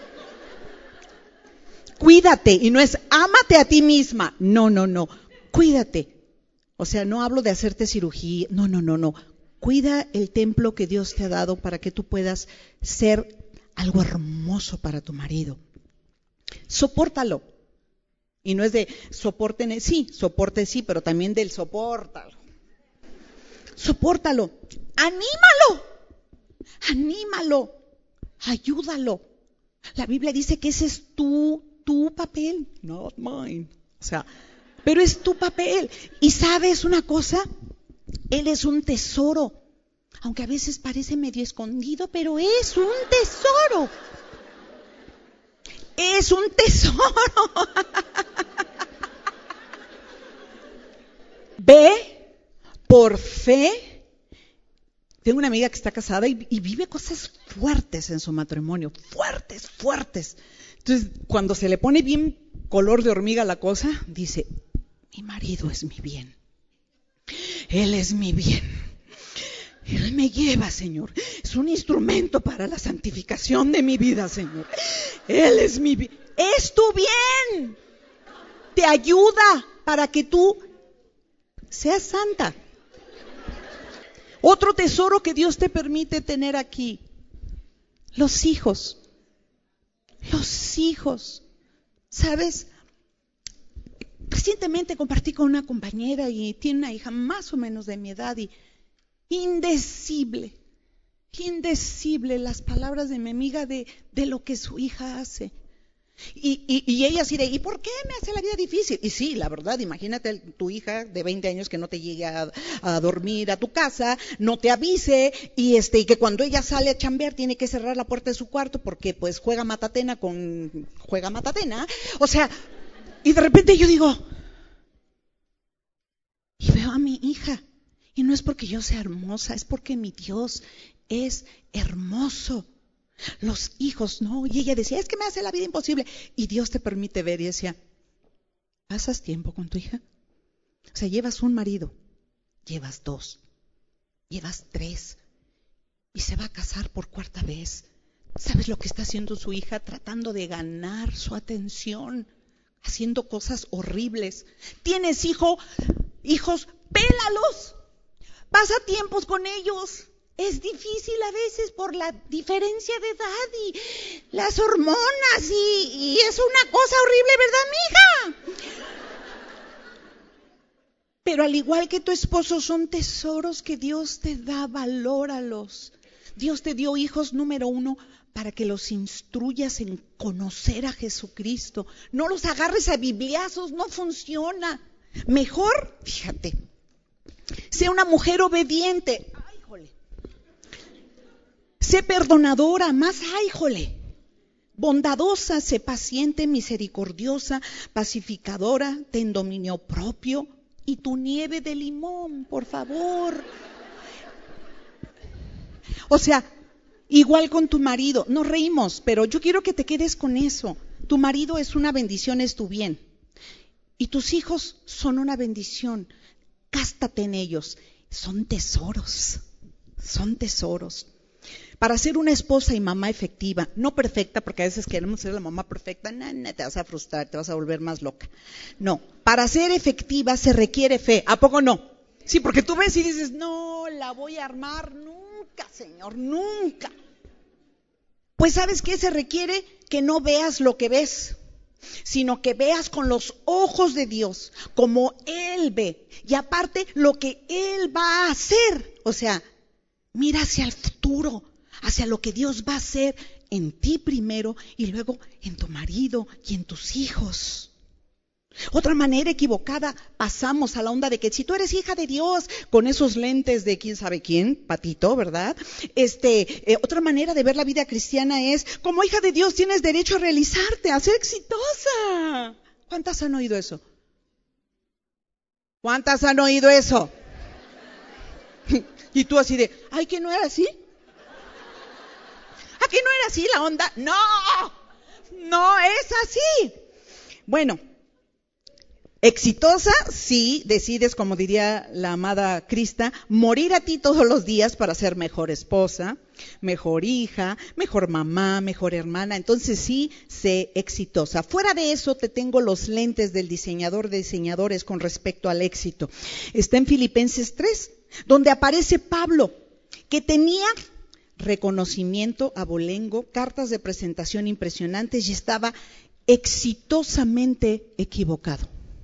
Cuídate. Y no es ámate a ti misma. No, no, no. Cuídate. O sea, no hablo de hacerte cirugía. No, no, no, no. Cuida el templo que Dios te ha dado para que tú puedas ser algo hermoso para tu marido. Sopórtalo. Y no es de soporten, sí, soporte sí, pero también del sopórtalo. Sopórtalo. Anímalo. Anímalo. Ayúdalo. La Biblia dice que ese es tu, tu papel, not mine. O sea, pero es tu papel. Y sabes una cosa, él es un tesoro. Aunque a veces parece medio escondido, pero es un tesoro. Es un tesoro. Ve por fe. Tengo una amiga que está casada y, y vive cosas fuertes en su matrimonio, fuertes, fuertes. Entonces, cuando se le pone bien color de hormiga la cosa, dice, mi marido es mi bien. Él es mi bien. Él me lleva, Señor. Es un instrumento para la santificación de mi vida, Señor. Él es mi bien. Es tu bien. Te ayuda para que tú seas santa. Otro tesoro que Dios te permite tener aquí. Los hijos. Los hijos. ¿Sabes? Recientemente compartí con una compañera y tiene una hija más o menos de mi edad y indecible, indecible las palabras de mi amiga de, de lo que su hija hace. Y, y, y ella así de, ¿y por qué me hace la vida difícil? Y sí, la verdad, imagínate tu hija de veinte años que no te llegue a, a dormir a tu casa, no te avise, y este y que cuando ella sale a chambear tiene que cerrar la puerta de su cuarto porque pues juega matatena con juega matatena. O sea, y de repente yo digo, y veo a mi hija, y no es porque yo sea hermosa, es porque mi Dios es hermoso. Los hijos, no, y ella decía, es que me hace la vida imposible. Y Dios te permite ver y decía, ¿pasas tiempo con tu hija? O sea, llevas un marido, llevas dos, llevas tres, y se va a casar por cuarta vez. ¿Sabes lo que está haciendo su hija? Tratando de ganar su atención, haciendo cosas horribles. ¿Tienes hijo? Hijos, pélalos, pasa tiempos con ellos. Es difícil a veces por la diferencia de edad y las hormonas y, y es una cosa horrible, ¿verdad, mija? Pero al igual que tu esposo, son tesoros que Dios te da, valóralos. Dios te dio hijos, número uno, para que los instruyas en conocer a Jesucristo. No los agarres a bibliazos, no funciona. Mejor, fíjate, sé una mujer obediente. Ay, jole. Sé perdonadora, más, ay, jole. Bondadosa, sé paciente, misericordiosa, pacificadora, ten dominio propio. Y tu nieve de limón, por favor. O sea, igual con tu marido. Nos reímos, pero yo quiero que te quedes con eso. Tu marido es una bendición, es tu bien. Y tus hijos son una bendición. Cástate en ellos. Son tesoros. Son tesoros. Para ser una esposa y mamá efectiva, no perfecta, porque a veces queremos ser la mamá perfecta, no, no, te vas a frustrar, te vas a volver más loca. No, para ser efectiva se requiere fe. ¿A poco no? Sí, porque tú ves y dices, no, la voy a armar nunca, Señor, nunca. Pues ¿sabes qué? Se requiere que no veas lo que ves, sino que veas con los ojos de Dios, como Él ve. Y aparte, lo que Él va a hacer. O sea, mira hacia el futuro, hacia lo que Dios va a hacer en ti primero y luego en tu marido y en tus hijos. Otra manera equivocada, pasamos a la onda de que si tú eres hija de Dios, con esos lentes de quién sabe quién, Patito, ¿verdad? Este, eh, otra manera de ver la vida cristiana es, como hija de Dios tienes derecho a realizarte, a ser exitosa. ¿Cuántas han oído eso? ¿Cuántas han oído eso? Y tú así de, ay, ¿que no era así? ¿A que no era así la onda? No, no es así. Bueno, exitosa si decides, como diría la amada Crista, morir a ti todos los días para ser mejor esposa, mejor hija, mejor mamá, mejor hermana. Entonces sí, sé exitosa. Fuera de eso te tengo los lentes del diseñador de diseñadores con respecto al éxito. Está en Filipenses tres, donde aparece Pablo, que tenía reconocimiento, abolengo, cartas de presentación impresionantes y estaba exitosamente equivocado.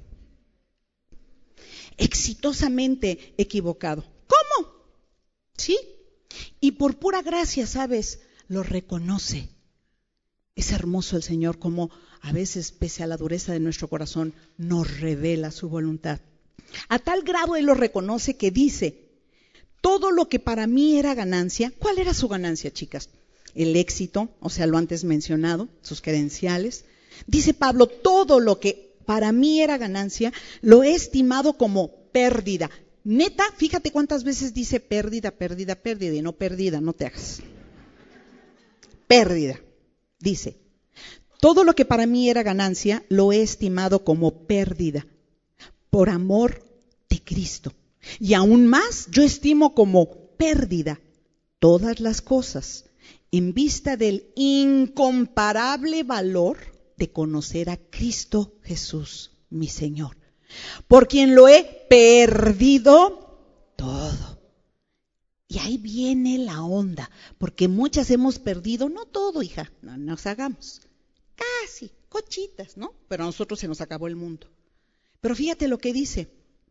Exitosamente equivocado. ¿Cómo? ¿Sí? Y por pura gracia, ¿sabes? Lo reconoce. Es hermoso el Señor como a veces, pese a la dureza de nuestro corazón, nos revela su voluntad. A tal grado Él lo reconoce que dice, todo lo que para mí era ganancia, ¿cuál era su ganancia, chicas? El éxito, o sea, lo antes mencionado, sus credenciales. Dice Pablo, todo lo que para mí era ganancia, lo he estimado como pérdida. Neta, fíjate cuántas veces dice pérdida, pérdida, pérdida, y no perdida, no te hagas. Pérdida. Dice, todo lo que para mí era ganancia, lo he estimado como pérdida, por amor de Cristo. Y aún más, yo estimo como pérdida todas las cosas, en vista del incomparable valor de conocer a Cristo Jesús, mi Señor, por quien lo he perdido todo. Y ahí viene la onda, porque muchas hemos perdido, no todo, hija, no nos hagamos, casi, cochitas, ¿no? Pero a nosotros se nos acabó el mundo. Pero fíjate lo que dice,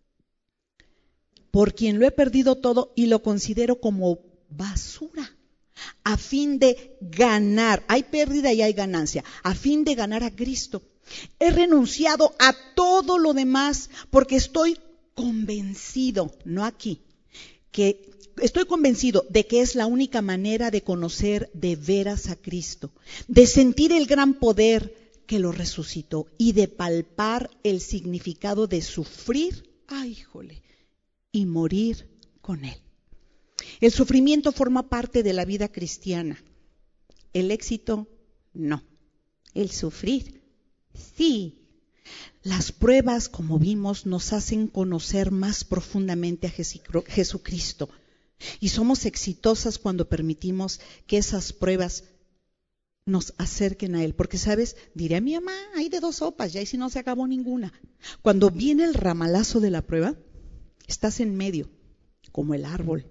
por quien lo he perdido todo y lo considero como basura, a fin de ganar, hay pérdida y hay ganancia, a fin de ganar a Cristo. He renunciado a todo lo demás porque estoy convencido, no aquí, que estoy convencido de que es la única manera de conocer de veras a Cristo, de sentir el gran poder que lo resucitó y de palpar el significado de sufrir, ay, híjole, y morir con Él. El sufrimiento forma parte de la vida cristiana. El éxito, no. El sufrir, sí. Las pruebas, como vimos, nos hacen conocer más profundamente a Jesucristo. Y somos exitosas cuando permitimos que esas pruebas nos acerquen a Él. Porque, ¿sabes? Diré a mi mamá, hay de dos sopas, ya y si no se acabó ninguna. Cuando viene el ramalazo de la prueba, estás en medio, como el árbol.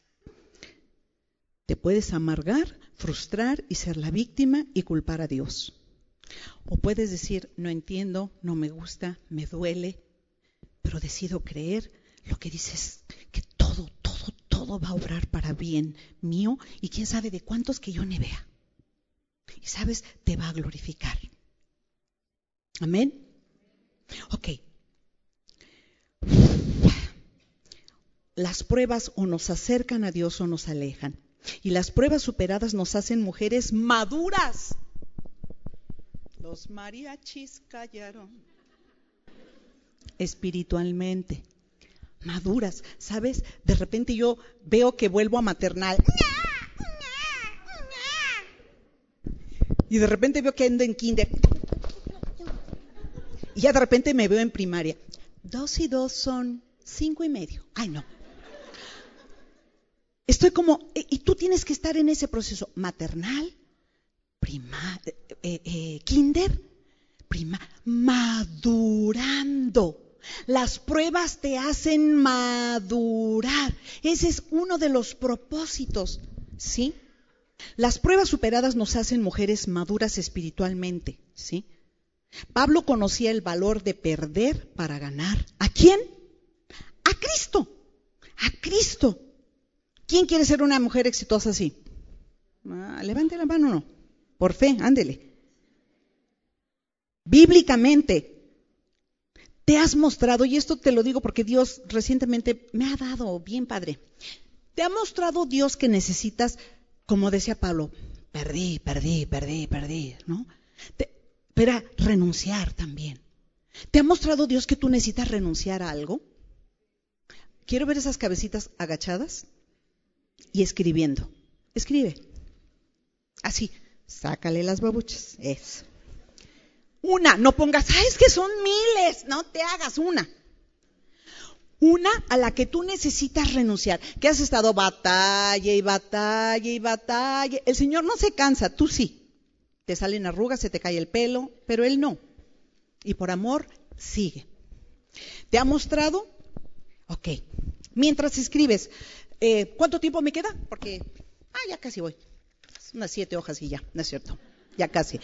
Te puedes amargar, frustrar y ser la víctima y culpar a Dios. O puedes decir, no entiendo, no me gusta, me duele, pero decido creer lo que dices, que todo, todo, todo va a obrar para bien mío y quién sabe de cuántos que yo ni vea. Y sabes, te va a glorificar. Amén. Ok. Las pruebas o nos acercan a Dios o nos alejan. Y las pruebas superadas nos hacen mujeres maduras. Los mariachis callaron. Espiritualmente. Maduras. ¿Sabes? De repente yo veo que vuelvo a maternal. Y de repente veo que ando en kinder. Y ya de repente me veo en primaria. Dos y dos son cinco y medio. Ay, no. Estoy como, y tú tienes que estar en ese proceso maternal, prima, eh, eh, kinder, prima, madurando. Las pruebas te hacen madurar. Ese es uno de los propósitos, ¿sí? Las pruebas superadas nos hacen mujeres maduras espiritualmente, ¿sí? Pablo conocía el valor de perder para ganar. ¿A quién? A Cristo. A Cristo. ¿Quién quiere ser una mujer exitosa así? Ah, levante la mano, no. Por fe, ándele. Bíblicamente, te has mostrado, y esto te lo digo porque Dios recientemente me ha dado, bien padre, te ha mostrado Dios que necesitas, como decía Pablo, perdí, perdí, perdí, perdí, ¿no? Te, pero renunciar también. ¿Te ha mostrado Dios que tú necesitas renunciar a algo? Quiero ver esas cabecitas agachadas y escribiendo. Escribe. Así, sácale las babuchas. Eso. Una, no pongas, ah, es que son miles. No te hagas una. Una a la que tú necesitas renunciar, que has estado batalla y batalla y batalla. El Señor no se cansa, tú sí. Te salen arrugas, se te cae el pelo, pero Él no. Y por amor, sigue. ¿Te ha mostrado? Ok. Mientras escribes, eh, ¿cuánto tiempo me queda? Porque, ah, ya casi voy. Unas siete hojas y ya, ¿no es cierto? Ya casi.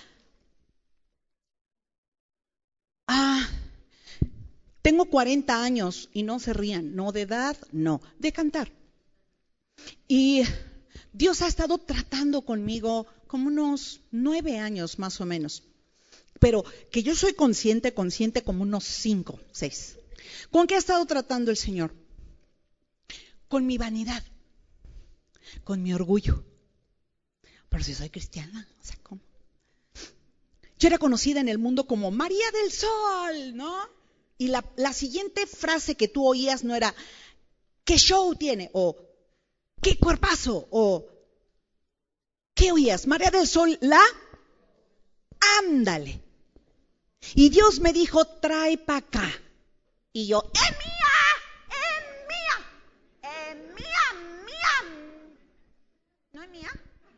Ah... Tengo cuarenta años y no se rían, no de edad, no, de cantar. Y Dios ha estado tratando conmigo como unos nueve años más o menos. Pero que yo soy consciente, consciente como unos cinco, seis. ¿Con qué ha estado tratando el Señor? Con mi vanidad, con mi orgullo. Pero si soy cristiana, o sea, ¿cómo? Yo era conocida en el mundo como María del Sol, ¿no? Y la, la siguiente frase que tú oías no era, ¿qué show tiene? O, ¿qué cuerpazo? O, ¿qué oías? María del Sol, la, ándale. Y Dios me dijo, trae para acá. Y yo, ¡es mía! ¡Es mía! ¡Es mía! ¡Mía! ¿No es mía?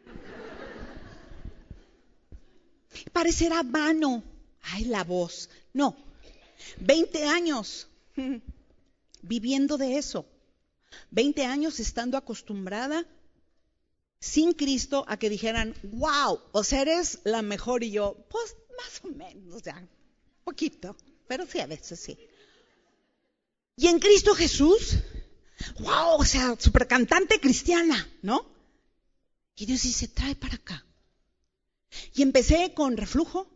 Parecerá vano. Ay, la voz. No. Veinte años viviendo de eso. Veinte años estando acostumbrada sin Cristo a que dijeran, wow, o sea, eres la mejor. Y yo, pues más o menos, o sea, poquito, pero sí, a veces sí. Y en Cristo Jesús, wow, o sea, super cantante cristiana, ¿no? Y Dios dice, trae para acá. Y empecé con reflujo.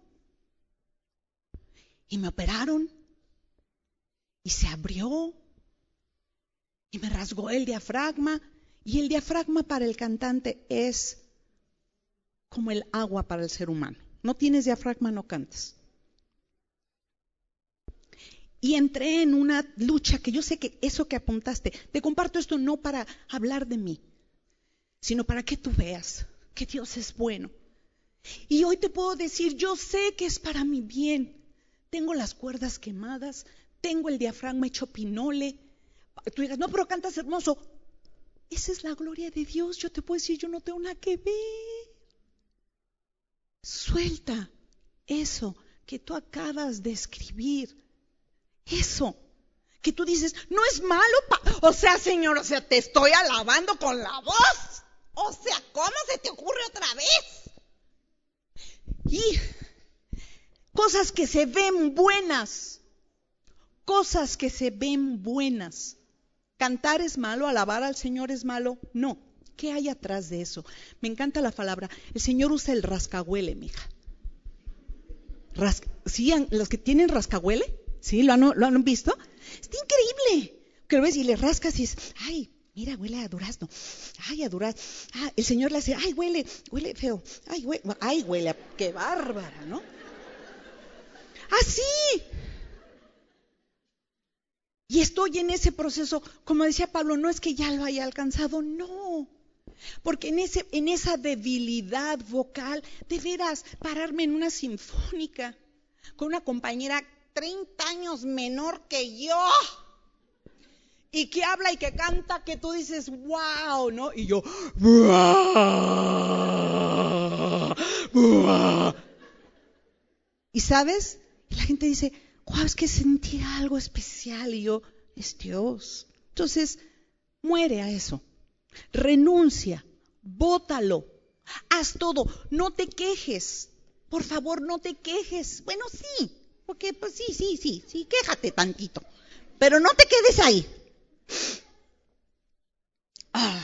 Y me operaron. Y se abrió. Y me rasgó el diafragma. Y el diafragma para el cantante es como el agua para el ser humano. No tienes diafragma, no cantas. Y entré en una lucha que yo sé que eso que apuntaste, te comparto esto no para hablar de mí, sino para que tú veas que Dios es bueno. Y hoy te puedo decir, yo sé que es para mi bien. Tengo las cuerdas quemadas, tengo el diafragma hecho pinole. Tú dirás, no, pero cantas hermoso. Esa es la gloria de Dios. Yo te puedo decir, yo no tengo nada que ver. Suelta eso que tú acabas de escribir. Eso que tú dices, no es malo. Pa o sea, Señor, o sea, te estoy alabando con la voz. O sea, ¿cómo se te ocurre otra vez? Y cosas que se ven buenas, cosas que se ven buenas. ¿Cantar es malo? ¿Alabar al Señor es malo? No. ¿Qué hay atrás de eso? Me encanta la palabra. El Señor usa el rascahuele, mija. Ras ¿Sí? ¿Los que tienen rascahuele? ¿Sí? ¿Lo han, lo han visto? Está increíble. Que lo ves y le rascas y es, ay, mira, huele a durazno. Ay, a durazno. Ah, el Señor le hace, ay, huele, huele feo. Ay, huele, ay, huele, qué bárbara, ¿no? Así. Y estoy en ese proceso, como decía Pablo, no es que ya lo haya alcanzado, no. Porque en, ese, en esa debilidad vocal, de veras, pararme en una sinfónica con una compañera treinta años menor que yo, y que habla y que canta, que tú dices, wow, ¿no? Y yo, ¡buah! ¡buah! Y ¿sabes? Y la gente dice, wow, es que sentí algo especial. Y yo, es Dios. Entonces, muere a eso. Renuncia, bótalo, haz todo, no te quejes, por favor, no te quejes. Bueno, sí, porque pues sí, sí, sí, sí, quéjate tantito, pero no te quedes ahí. Ah.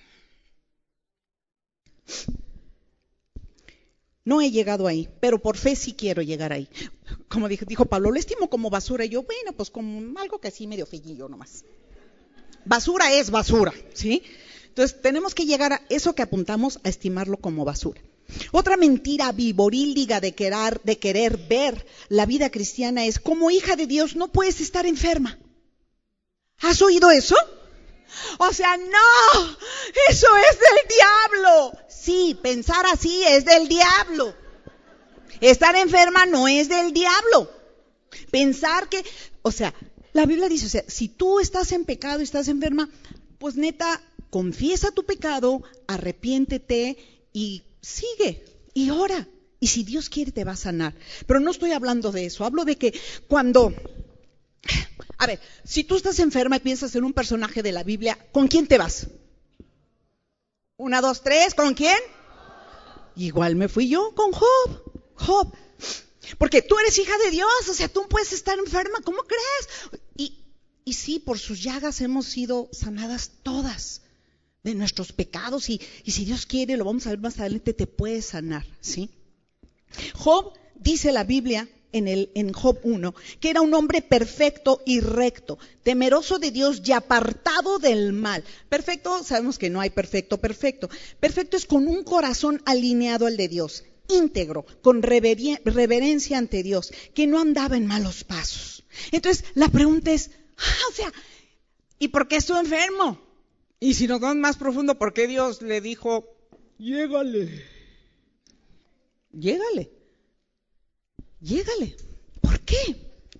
No he llegado ahí, pero por fe sí quiero llegar ahí. Como dijo, dijo Pablo, lo estimo como basura. Y yo, bueno, pues como algo que así medio feillillo nomás. Basura es basura, ¿sí? Entonces, tenemos que llegar a eso que apuntamos a estimarlo como basura. Otra mentira viborílica de querer, de querer ver la vida cristiana es, como hija de Dios no puedes estar enferma. ¿Has oído eso? O sea, no, eso es del diablo. así, pensar así es del diablo. Estar enferma no es del diablo. Pensar que, o sea, la Biblia dice, o sea, si tú estás en pecado y estás enferma, pues neta, confiesa tu pecado, arrepiéntete y sigue y ora. Y si Dios quiere te va a sanar. Pero no estoy hablando de eso, hablo de que cuando... A ver, si tú estás enferma y piensas en un personaje de la Biblia, ¿con quién te vas? Una, dos, tres, ¿con quién? Igual me fui yo, con Job. Job. Porque tú eres hija de Dios, o sea, tú puedes estar enferma, ¿cómo crees? Y, y sí, por sus llagas hemos sido sanadas todas de nuestros pecados y, y si Dios quiere, lo vamos a ver más adelante, te puede sanar, ¿sí? Job, dice la Biblia en, el, en Job uno, que era un hombre perfecto y recto, temeroso de Dios y apartado del mal. Perfecto, sabemos que no hay perfecto, perfecto. Perfecto es con un corazón alineado al de Dios, íntegro, con reveren- reverencia ante Dios, que no andaba en malos pasos. Entonces, la pregunta es, ah, o sea, ¿y por qué estoy enfermo? Y si nos vamos más profundo, ¿por qué Dios le dijo, llégale? Llégale. Llégale. ¿Por qué?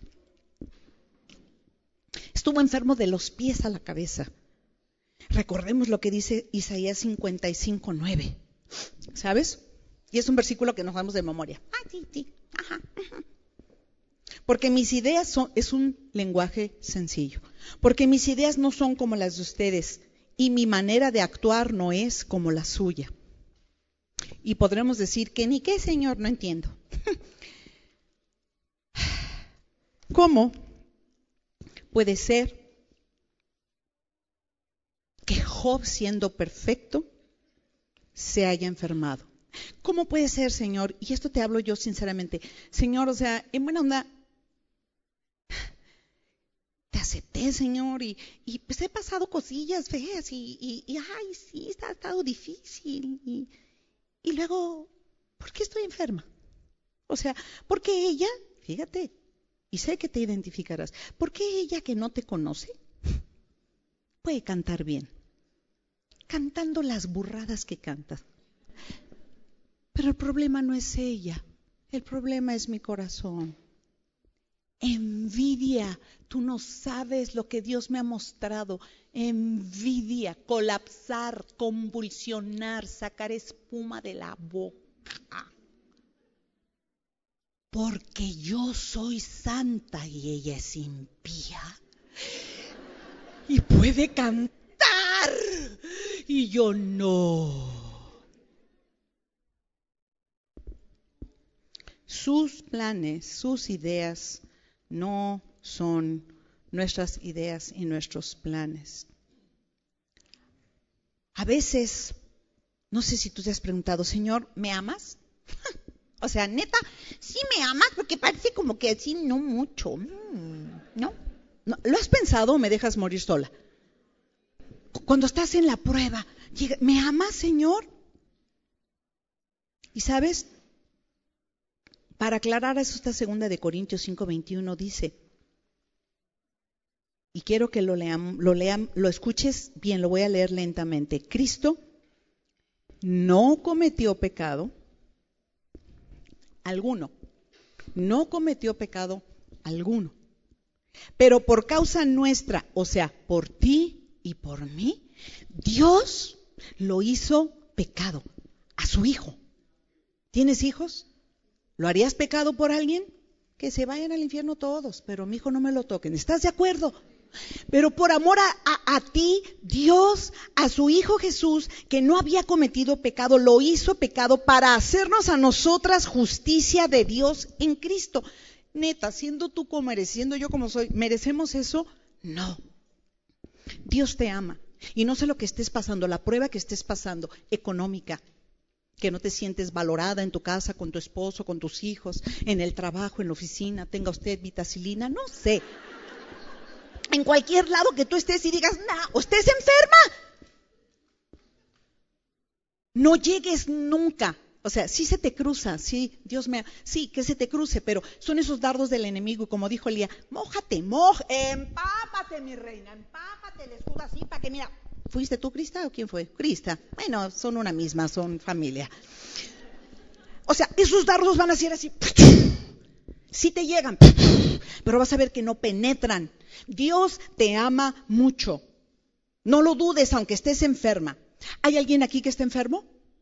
Estuvo enfermo de los pies a la cabeza. Recordemos lo que dice Isaías cincuenta y cinco, nueve. ¿Sabes? Y es un versículo que nos damos de memoria. Ah, sí, sí. Ajá, ajá. Porque mis ideas son, es un lenguaje sencillo. Porque mis ideas no son como las de ustedes y mi manera de actuar no es como la suya. Y podremos decir que ni qué, Señor, no entiendo. ¿Cómo puede ser que Job, siendo perfecto, se haya enfermado? ¿Cómo puede ser, Señor? Y esto te hablo yo sinceramente. Señor, o sea, en buena onda, te acepté, Señor, y, y pues he pasado cosillas feas y, y, y ay, sí, está, ha estado difícil. Y, y luego, ¿por qué estoy enferma? O sea, porque ella, fíjate, y sé que te identificarás, ¿por qué ella que no te conoce puede cantar bien? Cantando las burradas que cantas. Pero el problema no es ella, el problema es mi corazón. Envidia, tú no sabes lo que Dios me ha mostrado. Envidia, colapsar, convulsionar, sacar espuma de la boca. Porque yo soy santa y ella es impía. Y puede cantar y yo no. Sus planes, sus ideas no son nuestras ideas y nuestros planes. A veces, no sé si tú te has preguntado, Señor, ¿me amas? O sea, neta, sí me amas porque parece como que así no mucho. ¿No? ¿No? ¿Lo has pensado o me dejas morir sola? Cuando estás en la prueba, llega, ¿me amas, Señor? Y sabes, para aclarar eso, esta segunda de Corintios cinco veintiuno dice, y quiero que lo lean, lo lean, lo escuches bien, lo voy a leer lentamente. Cristo no cometió pecado alguno, no cometió pecado alguno, pero por causa nuestra, o sea, por ti y por mí, Dios lo hizo pecado a su Hijo. ¿Tienes hijos? ¿Lo harías pecado por alguien? Que se vayan al infierno todos, pero mi hijo no me lo toquen. ¿Estás de acuerdo? Pero por amor a, a, a ti, Dios, a su Hijo Jesús, que no había cometido pecado, lo hizo pecado para hacernos a nosotras justicia de Dios en Cristo. Neta, siendo tú como eres, siendo yo como soy, ¿merecemos eso? No. Dios te ama. Y no sé lo que estés pasando, la prueba que estés pasando, económica, que no te sientes valorada en tu casa, con tu esposo, con tus hijos, en el trabajo, en la oficina, tenga usted vitacilina, no sé. En cualquier lado que tú estés y digas, nah, o estés enferma. No llegues nunca. O sea, sí se te cruza, sí, Dios me, sí, que se te cruce, pero son esos dardos del enemigo y como dijo Elías, mójate, moj, empápate mi reina, empápate el escudo así para que mira, ¿Fuiste tú, Crista, o quién fue? Crista. Bueno, son una misma, son familia. O sea, esos dardos van a ser así. Sí te llegan, pero vas a ver que no penetran. Dios te ama mucho. No lo dudes, aunque estés enferma. ¿Hay alguien aquí que esté enfermo?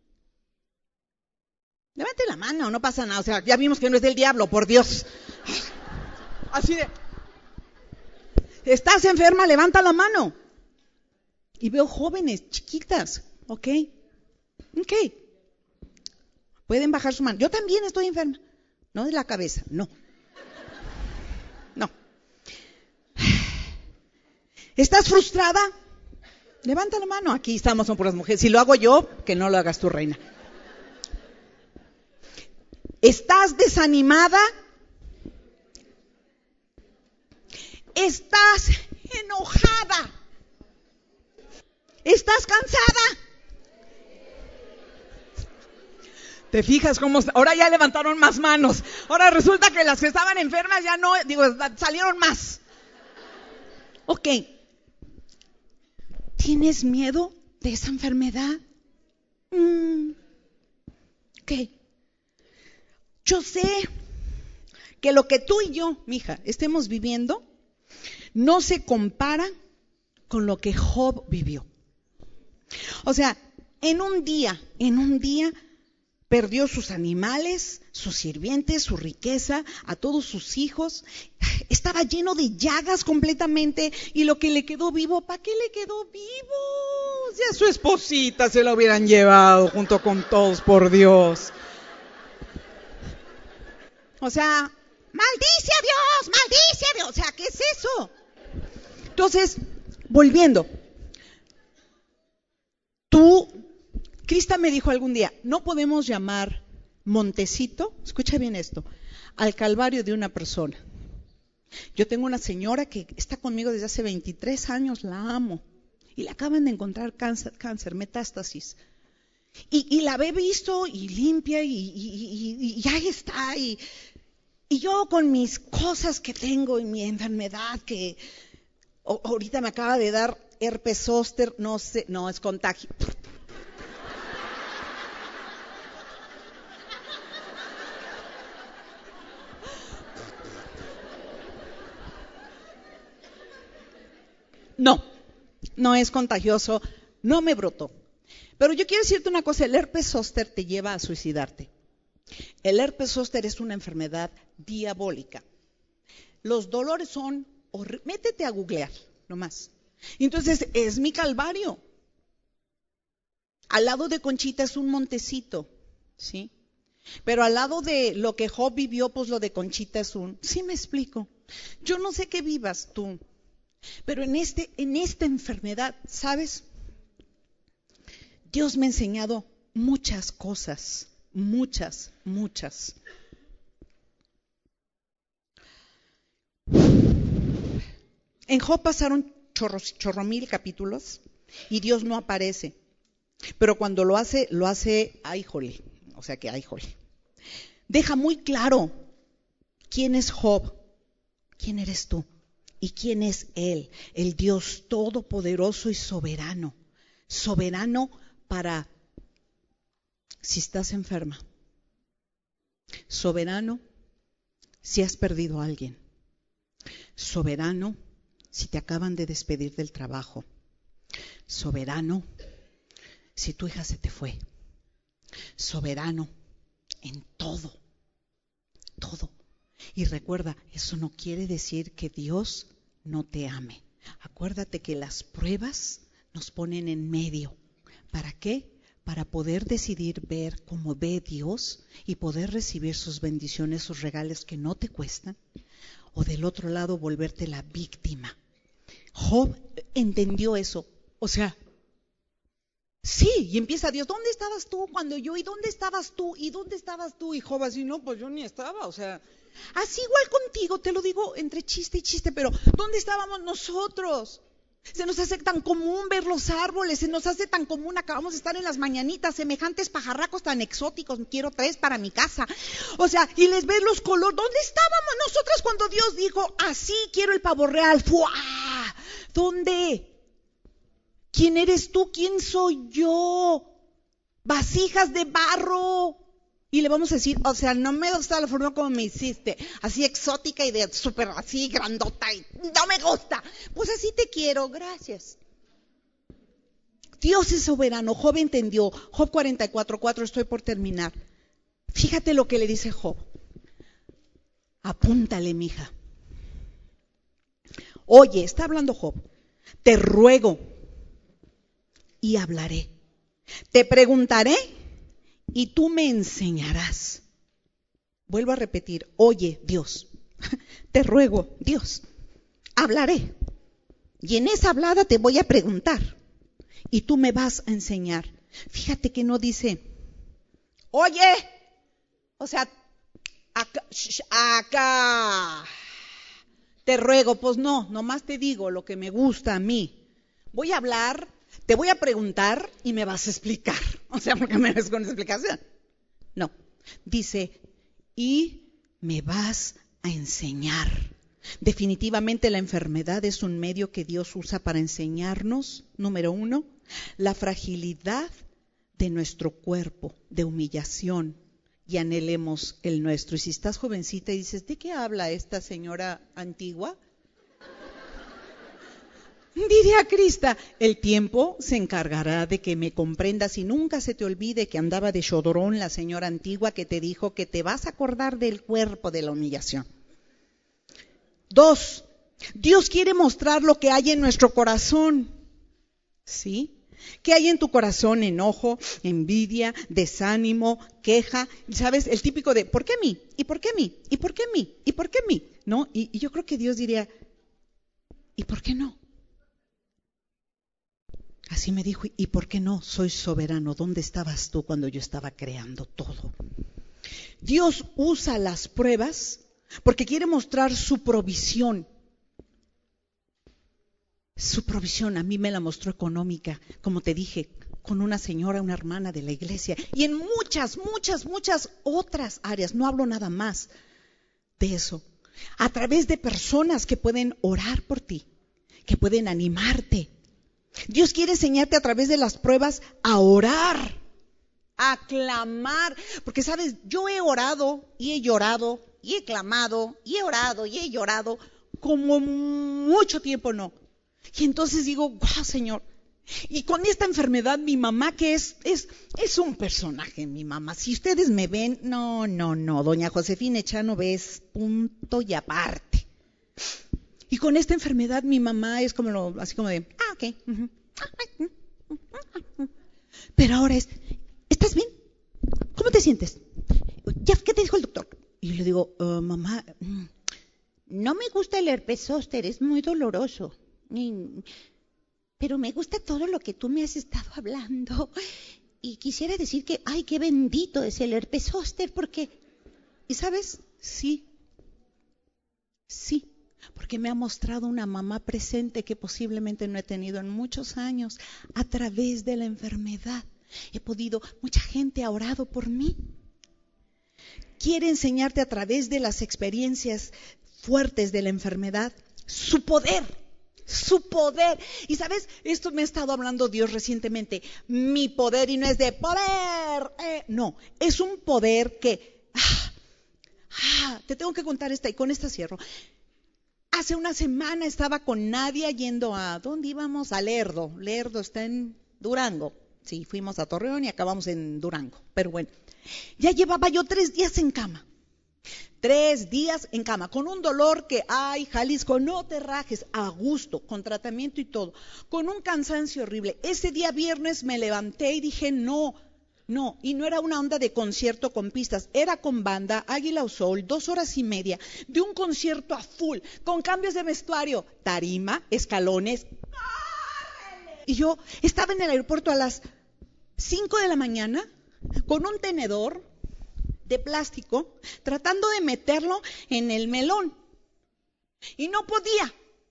Levante la mano, no pasa nada. O sea, ya vimos que no es del diablo, por Dios. Así de... ¿Estás enferma? Levanta la mano. Y veo jóvenes, chiquitas, ¿ok? Ok. Pueden bajar su mano. Yo también estoy enferma. No de la cabeza, no. No. ¿Estás frustrada? Levanta la mano. Aquí estamos, son puras mujeres. Si lo hago yo, que no lo hagas tú, reina. ¿Estás desanimada? ¿Estás enojada? ¿Estás cansada? ¿Te fijas cómo? Ahora ya levantaron más manos. Ahora resulta que las que estaban enfermas ya no, digo, salieron más. Ok. ¿Tienes miedo de esa enfermedad? Mm. Ok. Yo sé que lo que tú y yo, mija, estemos viviendo, no se compara con lo que Job vivió. O sea, en un día, en un día, perdió sus animales, sus sirvientes, su riqueza, a todos sus hijos. Estaba lleno de llagas completamente. Y lo que le quedó vivo, ¿para qué le quedó vivo? Si a su esposita se la hubieran llevado junto con todos, por Dios. O sea, maldice a Dios, maldice a Dios. O sea, ¿qué es eso? Entonces, volviendo. Tú, Crista me dijo algún día, no podemos llamar Montecito, escucha bien esto, al calvario de una persona. Yo tengo una señora que está conmigo desde hace veintitrés años, la amo, y le acaban de encontrar cáncer, cáncer metástasis. Y, y la he visto y limpia y, y, y, y ahí está. Y, y yo con mis cosas que tengo y mi enfermedad que o, ahorita me acaba de dar herpes zóster, no sé, no es contagio. No, no es contagioso, no me brotó. Pero yo quiero decirte una cosa, el herpes zóster te lleva a suicidarte. El herpes zóster es una enfermedad diabólica. Los dolores son horribles. Métete a googlear, nomás. Entonces, es mi calvario. Al lado de Conchita es un montecito, ¿sí? Pero al lado de lo que Job vivió, pues lo de Conchita es un... ¿Sí me explico? Yo no sé qué vivas tú, pero en, este, en esta enfermedad, ¿sabes? Dios me ha enseñado muchas cosas, muchas, muchas. En Job pasaron chorros, chorro mil capítulos y Dios no aparece. Pero cuando lo hace, lo hace, ay, jole, o sea que ay, jole. Deja muy claro quién es Job, quién eres tú y quién es Él, el Dios todopoderoso y soberano. Soberano para si estás enferma. Soberano si has perdido a alguien. Soberano si te acaban de despedir del trabajo. Soberano si tu hija se te fue. Soberano en todo, todo. Y recuerda, eso no quiere decir que Dios no te ame. Acuérdate que las pruebas nos ponen en medio. ¿Para qué? Para poder decidir ver cómo ve Dios y poder recibir sus bendiciones, sus regalos que no te cuestan. O del otro lado, volverte la víctima. Job entendió eso. O sea, sí, y empieza Dios, ¿dónde estabas tú cuando yo? ¿Y dónde estabas tú? ¿Y dónde estabas tú? Y Job así, no, pues yo ni estaba, o sea, así igual contigo, te lo digo entre chiste y chiste, pero ¿dónde estábamos nosotros? Se nos hace tan común ver los árboles, se nos hace tan común, acabamos de estar en las mañanitas, semejantes pajarracos tan exóticos, quiero tres para mi casa. O sea, y les ves los colores, ¿dónde estábamos nosotros cuando Dios dijo, así quiero el pavo real? ¡Fua! ¿Dónde? ¿Quién eres tú? ¿ Quién soy yo? Vasijas de barro. Y le vamos a decir, o sea, no me gusta la forma como me hiciste, así exótica y de súper así grandota y no me gusta. Pues así te quiero, gracias. Dios es soberano. Job entendió. Job cuarenta y cuatro, cuatro, estoy por terminar. Fíjate lo que le dice Job. Apúntale, mija. Oye, está hablando Job. Te ruego y hablaré. Te preguntaré y tú me enseñarás. Vuelvo a repetir, oye, Dios, te ruego, Dios, hablaré. Y en esa hablada te voy a preguntar y tú me vas a enseñar. Fíjate que no dice, oye, o sea, acá, acá, te ruego, pues no, nomás te digo lo que me gusta a mí. Voy a hablar, te voy a preguntar y me vas a explicar. O sea, porque me ves con explicación. No, dice, y me vas a enseñar. Definitivamente la enfermedad es un medio que Dios usa para enseñarnos, número uno, la fragilidad de nuestro cuerpo, de humillación, y anhelemos el nuestro. Y si estás jovencita y dices, ¿de qué habla esta señora antigua? Diría Crista, el tiempo se encargará de que me comprendas y nunca se te olvide que andaba de chodorón la señora antigua que te dijo que te vas a acordar del cuerpo de la humillación. Dos, Dios quiere mostrar lo que hay en nuestro corazón. ¿Sí? ¿Qué hay en tu corazón? Enojo, envidia, desánimo, queja. ¿Sabes? El típico de, ¿por qué a mí? ¿Y por qué a mí? ¿Y por qué a mí? ¿Y por qué a mí? ¿No? Y, y yo creo que Dios diría, ¿y por qué no? Así me dijo, ¿y por qué no? Soy soberano. ¿Dónde estabas tú cuando yo estaba creando todo? Dios usa las pruebas porque quiere mostrar su provisión. Su provisión a mí me la mostró económica, como te dije, con una señora, una hermana de la iglesia, y en muchas, muchas, muchas otras áreas. No hablo nada más de eso. A través de personas que pueden orar por ti, que pueden animarte. Dios quiere enseñarte a través de las pruebas a orar, a clamar, porque sabes, yo he orado y he llorado y he clamado y he orado y he llorado como mucho tiempo no. Y entonces digo, guau, Señor. Y con esta enfermedad, mi mamá, que es, es, es un personaje, mi mamá. Si ustedes me ven, no, no, no, doña Josefina Echano es punto y aparte. Y con esta enfermedad, mi mamá es como lo, así como de, ah, ok. Uh-huh. Pero ahora es, ¿estás bien? ¿Cómo te sientes? ¿Ya qué te dijo el doctor? Y yo le digo, uh, mamá, no me gusta el herpes zóster, es muy doloroso. Pero me gusta todo lo que tú me has estado hablando. Y quisiera decir que, ay, qué bendito es el herpes zóster, porque, ¿y sabes? Sí, sí. Porque me ha mostrado una mamá presente que posiblemente no he tenido en muchos años. A través de la enfermedad he podido, mucha gente ha orado por mí. Quiere enseñarte a través de las experiencias fuertes de la enfermedad su poder, su poder. Y sabes, esto me ha estado hablando Dios recientemente, mi poder, y no es de poder, eh, no, es un poder que, ah, ah, te tengo que contar esta y con esta cierro. Hace una semana estaba con Nadia yendo a, ¿dónde íbamos? A Lerdo. Lerdo está en Durango. Sí, fuimos a Torreón y acabamos en Durango. Pero bueno, ya llevaba yo tres días en cama. Tres días en cama, con un dolor que, ay, Jalisco, no te rajes, a gusto, con tratamiento y todo. Con un cansancio horrible. Ese día viernes me levanté y dije, no. No, y no era una onda de concierto con pistas, era con banda, Águila o Sol, dos horas y media, de un concierto a full, con cambios de vestuario, tarima, escalones. Y yo estaba en el aeropuerto a las cinco de la mañana, con un tenedor de plástico, tratando de meterlo en el melón. Y no podía.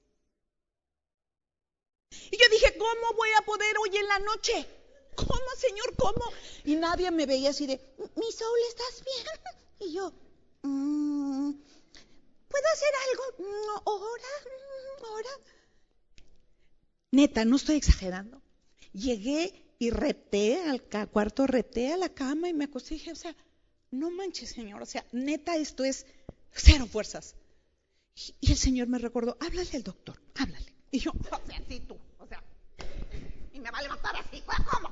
Y yo dije, ¿cómo voy a poder hoy en la noche? ¿Cómo, Señor, cómo? Y nadie me veía así de, mi Saúl, ¿estás bien? Y yo, mmm, ¿puedo hacer algo? ¿Ahora? ¿Ahora? Neta, no estoy exagerando. Llegué y repté al cuarto, repté a la cama y me acosté y dije, o sea, no manches, Señor, o sea, neta, esto es cero fuerzas. Y el Señor me recordó, háblale al doctor, háblale. Y yo, o sea, sí tú, o sea, y me va a levantar así, ¿cómo?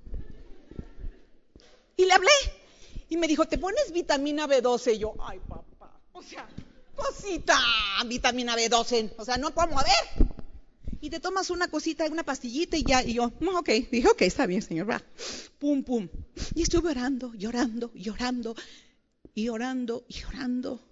Y le hablé, y me dijo, ¿te pones vitamina B doce? Y yo, ay, papá, o sea, cosita, vitamina B doce, o sea, no puedo mover. Y te tomas una cosita, una pastillita y ya, y yo, no, ok, dije, ok, está bien, Señor, va, pum, pum. Y estuve orando, llorando, llorando, y orando, y orando.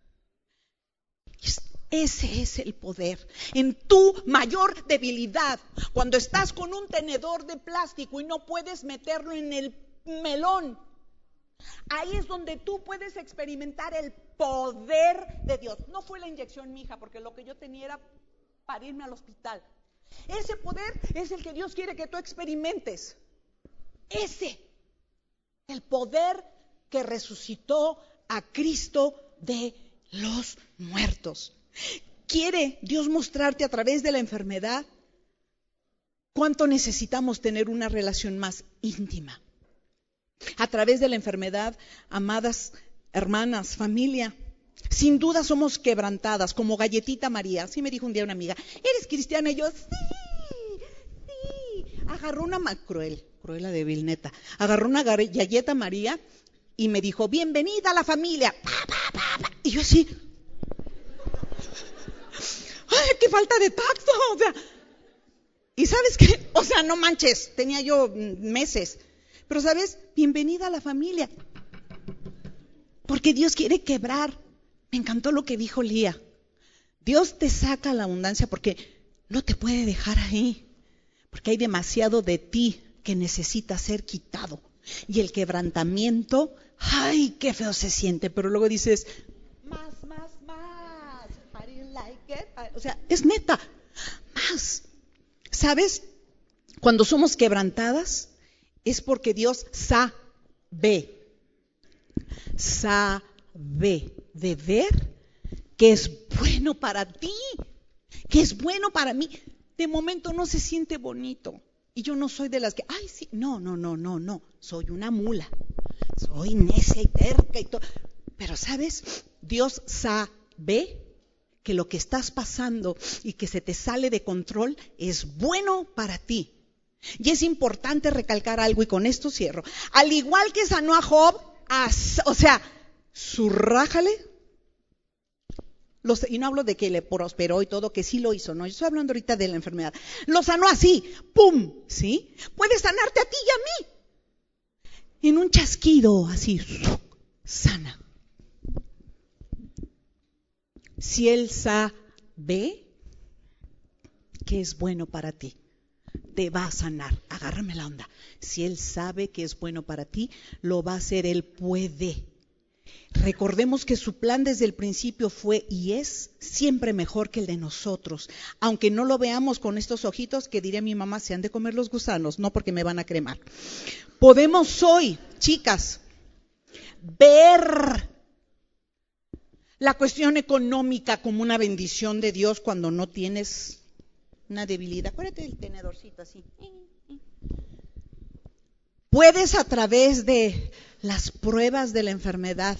Ese es el poder. En tu mayor debilidad, cuando estás con un tenedor de plástico y no puedes meterlo en el melón, ahí es donde tú puedes experimentar el poder de Dios. No fue la inyección, mija, porque lo que yo tenía era para irme al hospital. Ese poder es el que Dios quiere que tú experimentes. Ese, el poder que resucitó a Cristo de los muertos. Quiere Dios mostrarte a través de la enfermedad cuánto necesitamos tener una relación más íntima. A través de la enfermedad, amadas hermanas, familia, sin duda somos quebrantadas, como Galletita María. Así me dijo un día una amiga, ¿eres cristiana? Y yo, sí, sí. Agarró una ma- cruel, cruela de Vilneta, agarró una Galleta María y me dijo, bienvenida a la familia. Pa, pa, pa, pa. Y yo así, ¡ay, qué falta de tacto! O sea, ¿y sabes qué? O sea, no manches, tenía yo meses. Pero ¿sabes? Bienvenida a la familia. Porque Dios quiere quebrar. Me encantó lo que dijo Lía. Dios te saca la abundancia porque no te puede dejar ahí. Porque hay demasiado de ti que necesita ser quitado. Y el quebrantamiento, ¡ay, qué feo se siente! Pero luego dices, más, más, más. How do you like it? O sea, es neta, más. ¿Sabes? Cuando somos quebrantadas, es porque Dios sabe, sabe de ver que es bueno para ti, que es bueno para mí. De momento no se siente bonito. Y yo no soy de las que, ay, sí, no, no, no, no, no. Soy una mula. Soy necia y terca y todo. Pero, ¿sabes? Dios sabe que lo que estás pasando y que se te sale de control es bueno para ti. Y es importante recalcar algo, y con esto cierro. Al igual que sanó a Job, as, o sea, surrájale. Los, y no hablo de que le prosperó y todo, que sí lo hizo, no. Yo estoy hablando ahorita de la enfermedad. Lo sanó así, ¡pum! ¿Sí? Puede sanarte a ti y a mí. En un chasquido, así, sana. Si Él sabe que es bueno para ti, te va a sanar. Agárrame la onda. Si Él sabe que es bueno para ti, lo va a hacer. Él puede. Recordemos que su plan desde el principio fue y es siempre mejor que el de nosotros. Aunque no lo veamos con estos ojitos que diría mi mamá, se han de comer los gusanos, no porque me van a cremar. Podemos hoy, chicas, ver la cuestión económica como una bendición de Dios cuando no tienes una debilidad. Acuérdate del tenedorcito así. Puedes a través de las pruebas de la enfermedad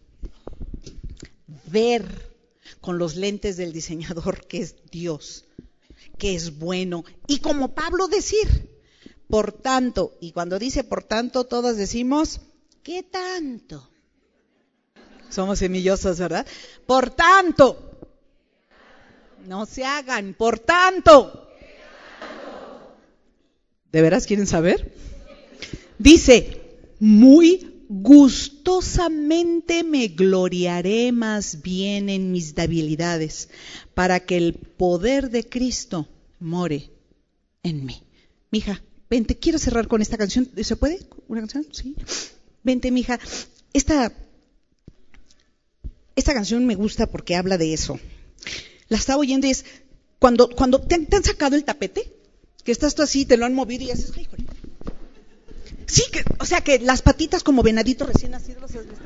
ver con los lentes del diseñador que es Dios, que es bueno. Y como Pablo decir, por tanto, y cuando dice por tanto, todas decimos, ¿qué tanto? Somos semillosas, ¿verdad? Por tanto, no se hagan, por tanto. ¿De veras quieren saber? Dice, muy gustosamente me gloriaré más bien en mis debilidades, para que el poder de Cristo more en mí. Mija, vente, quiero cerrar con esta canción. ¿Se puede? ¿Una canción? Sí. Vente, mija. Esta, esta canción me gusta porque habla de eso. La estaba oyendo y es cuando, cuando te, te han sacado el tapete, que estás tú así, te lo han movido y haces, ay, joder. Sí, que, o sea que las patitas como venaditos recién nacidos, ¿has visto?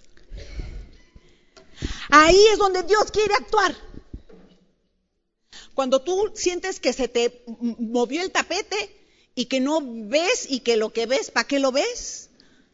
Ahí es donde Dios quiere actuar. Cuando tú sientes que se te movió el tapete y que no ves y que lo que ves, ¿para qué lo ves?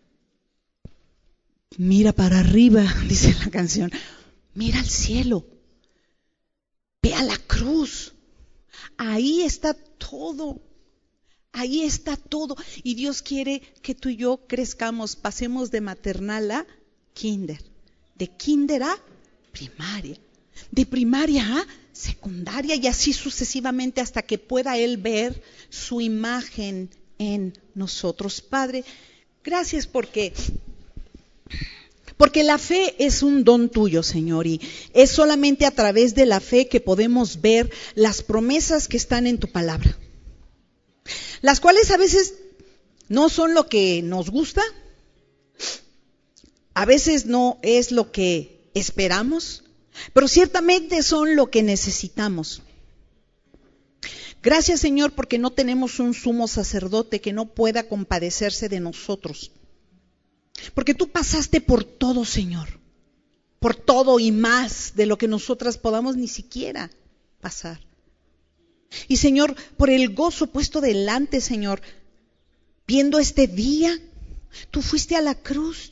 Mira para arriba, dice la canción. Mira al cielo. Ve a la cruz. Ahí está todo. Ahí está todo. Y Dios quiere que tú y yo crezcamos, pasemos de maternal a kinder, de kinder a primaria, de primaria a secundaria y así sucesivamente hasta que pueda Él ver su imagen en nosotros. Padre, gracias porque... Porque la fe es un don tuyo, Señor, y es solamente a través de la fe que podemos ver las promesas que están en tu palabra. Las cuales a veces no son lo que nos gusta, a veces no es lo que esperamos, pero ciertamente son lo que necesitamos. Gracias, Señor, porque no tenemos un sumo sacerdote que no pueda compadecerse de nosotros. Porque tú pasaste por todo, Señor, por todo y más de lo que nosotras podamos ni siquiera pasar. Y Señor, por el gozo puesto delante, Señor, viendo este día, tú fuiste a la cruz.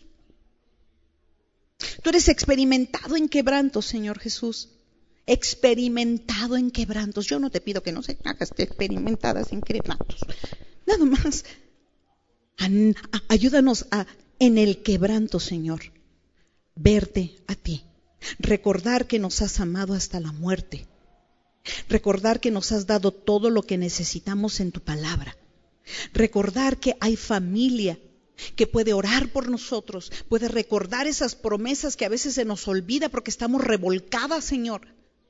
Tú eres experimentado en quebrantos, Señor Jesús. Experimentado en quebrantos. Yo no te pido que no se hagas experimentadas en quebrantos. Nada más. Ayúdanos a... en el quebranto, Señor, verte a ti, recordar que nos has amado hasta la muerte, recordar que nos has dado todo lo que necesitamos en tu palabra, recordar que hay familia que puede orar por nosotros, puede recordar esas promesas que a veces se nos olvida porque estamos revolcadas, Señor.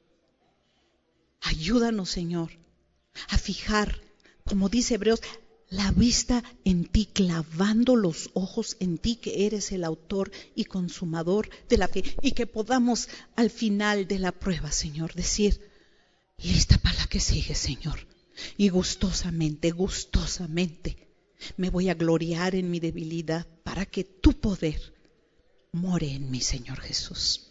Ayúdanos, Señor, a fijar, como dice Hebreos, la vista en ti, clavando los ojos en ti, que eres el autor y consumador de la fe, y que podamos al final de la prueba, Señor, decir, lista para la que sigue, Señor, y gustosamente, gustosamente me voy a gloriar en mi debilidad para que tu poder more en mí, Señor Jesús.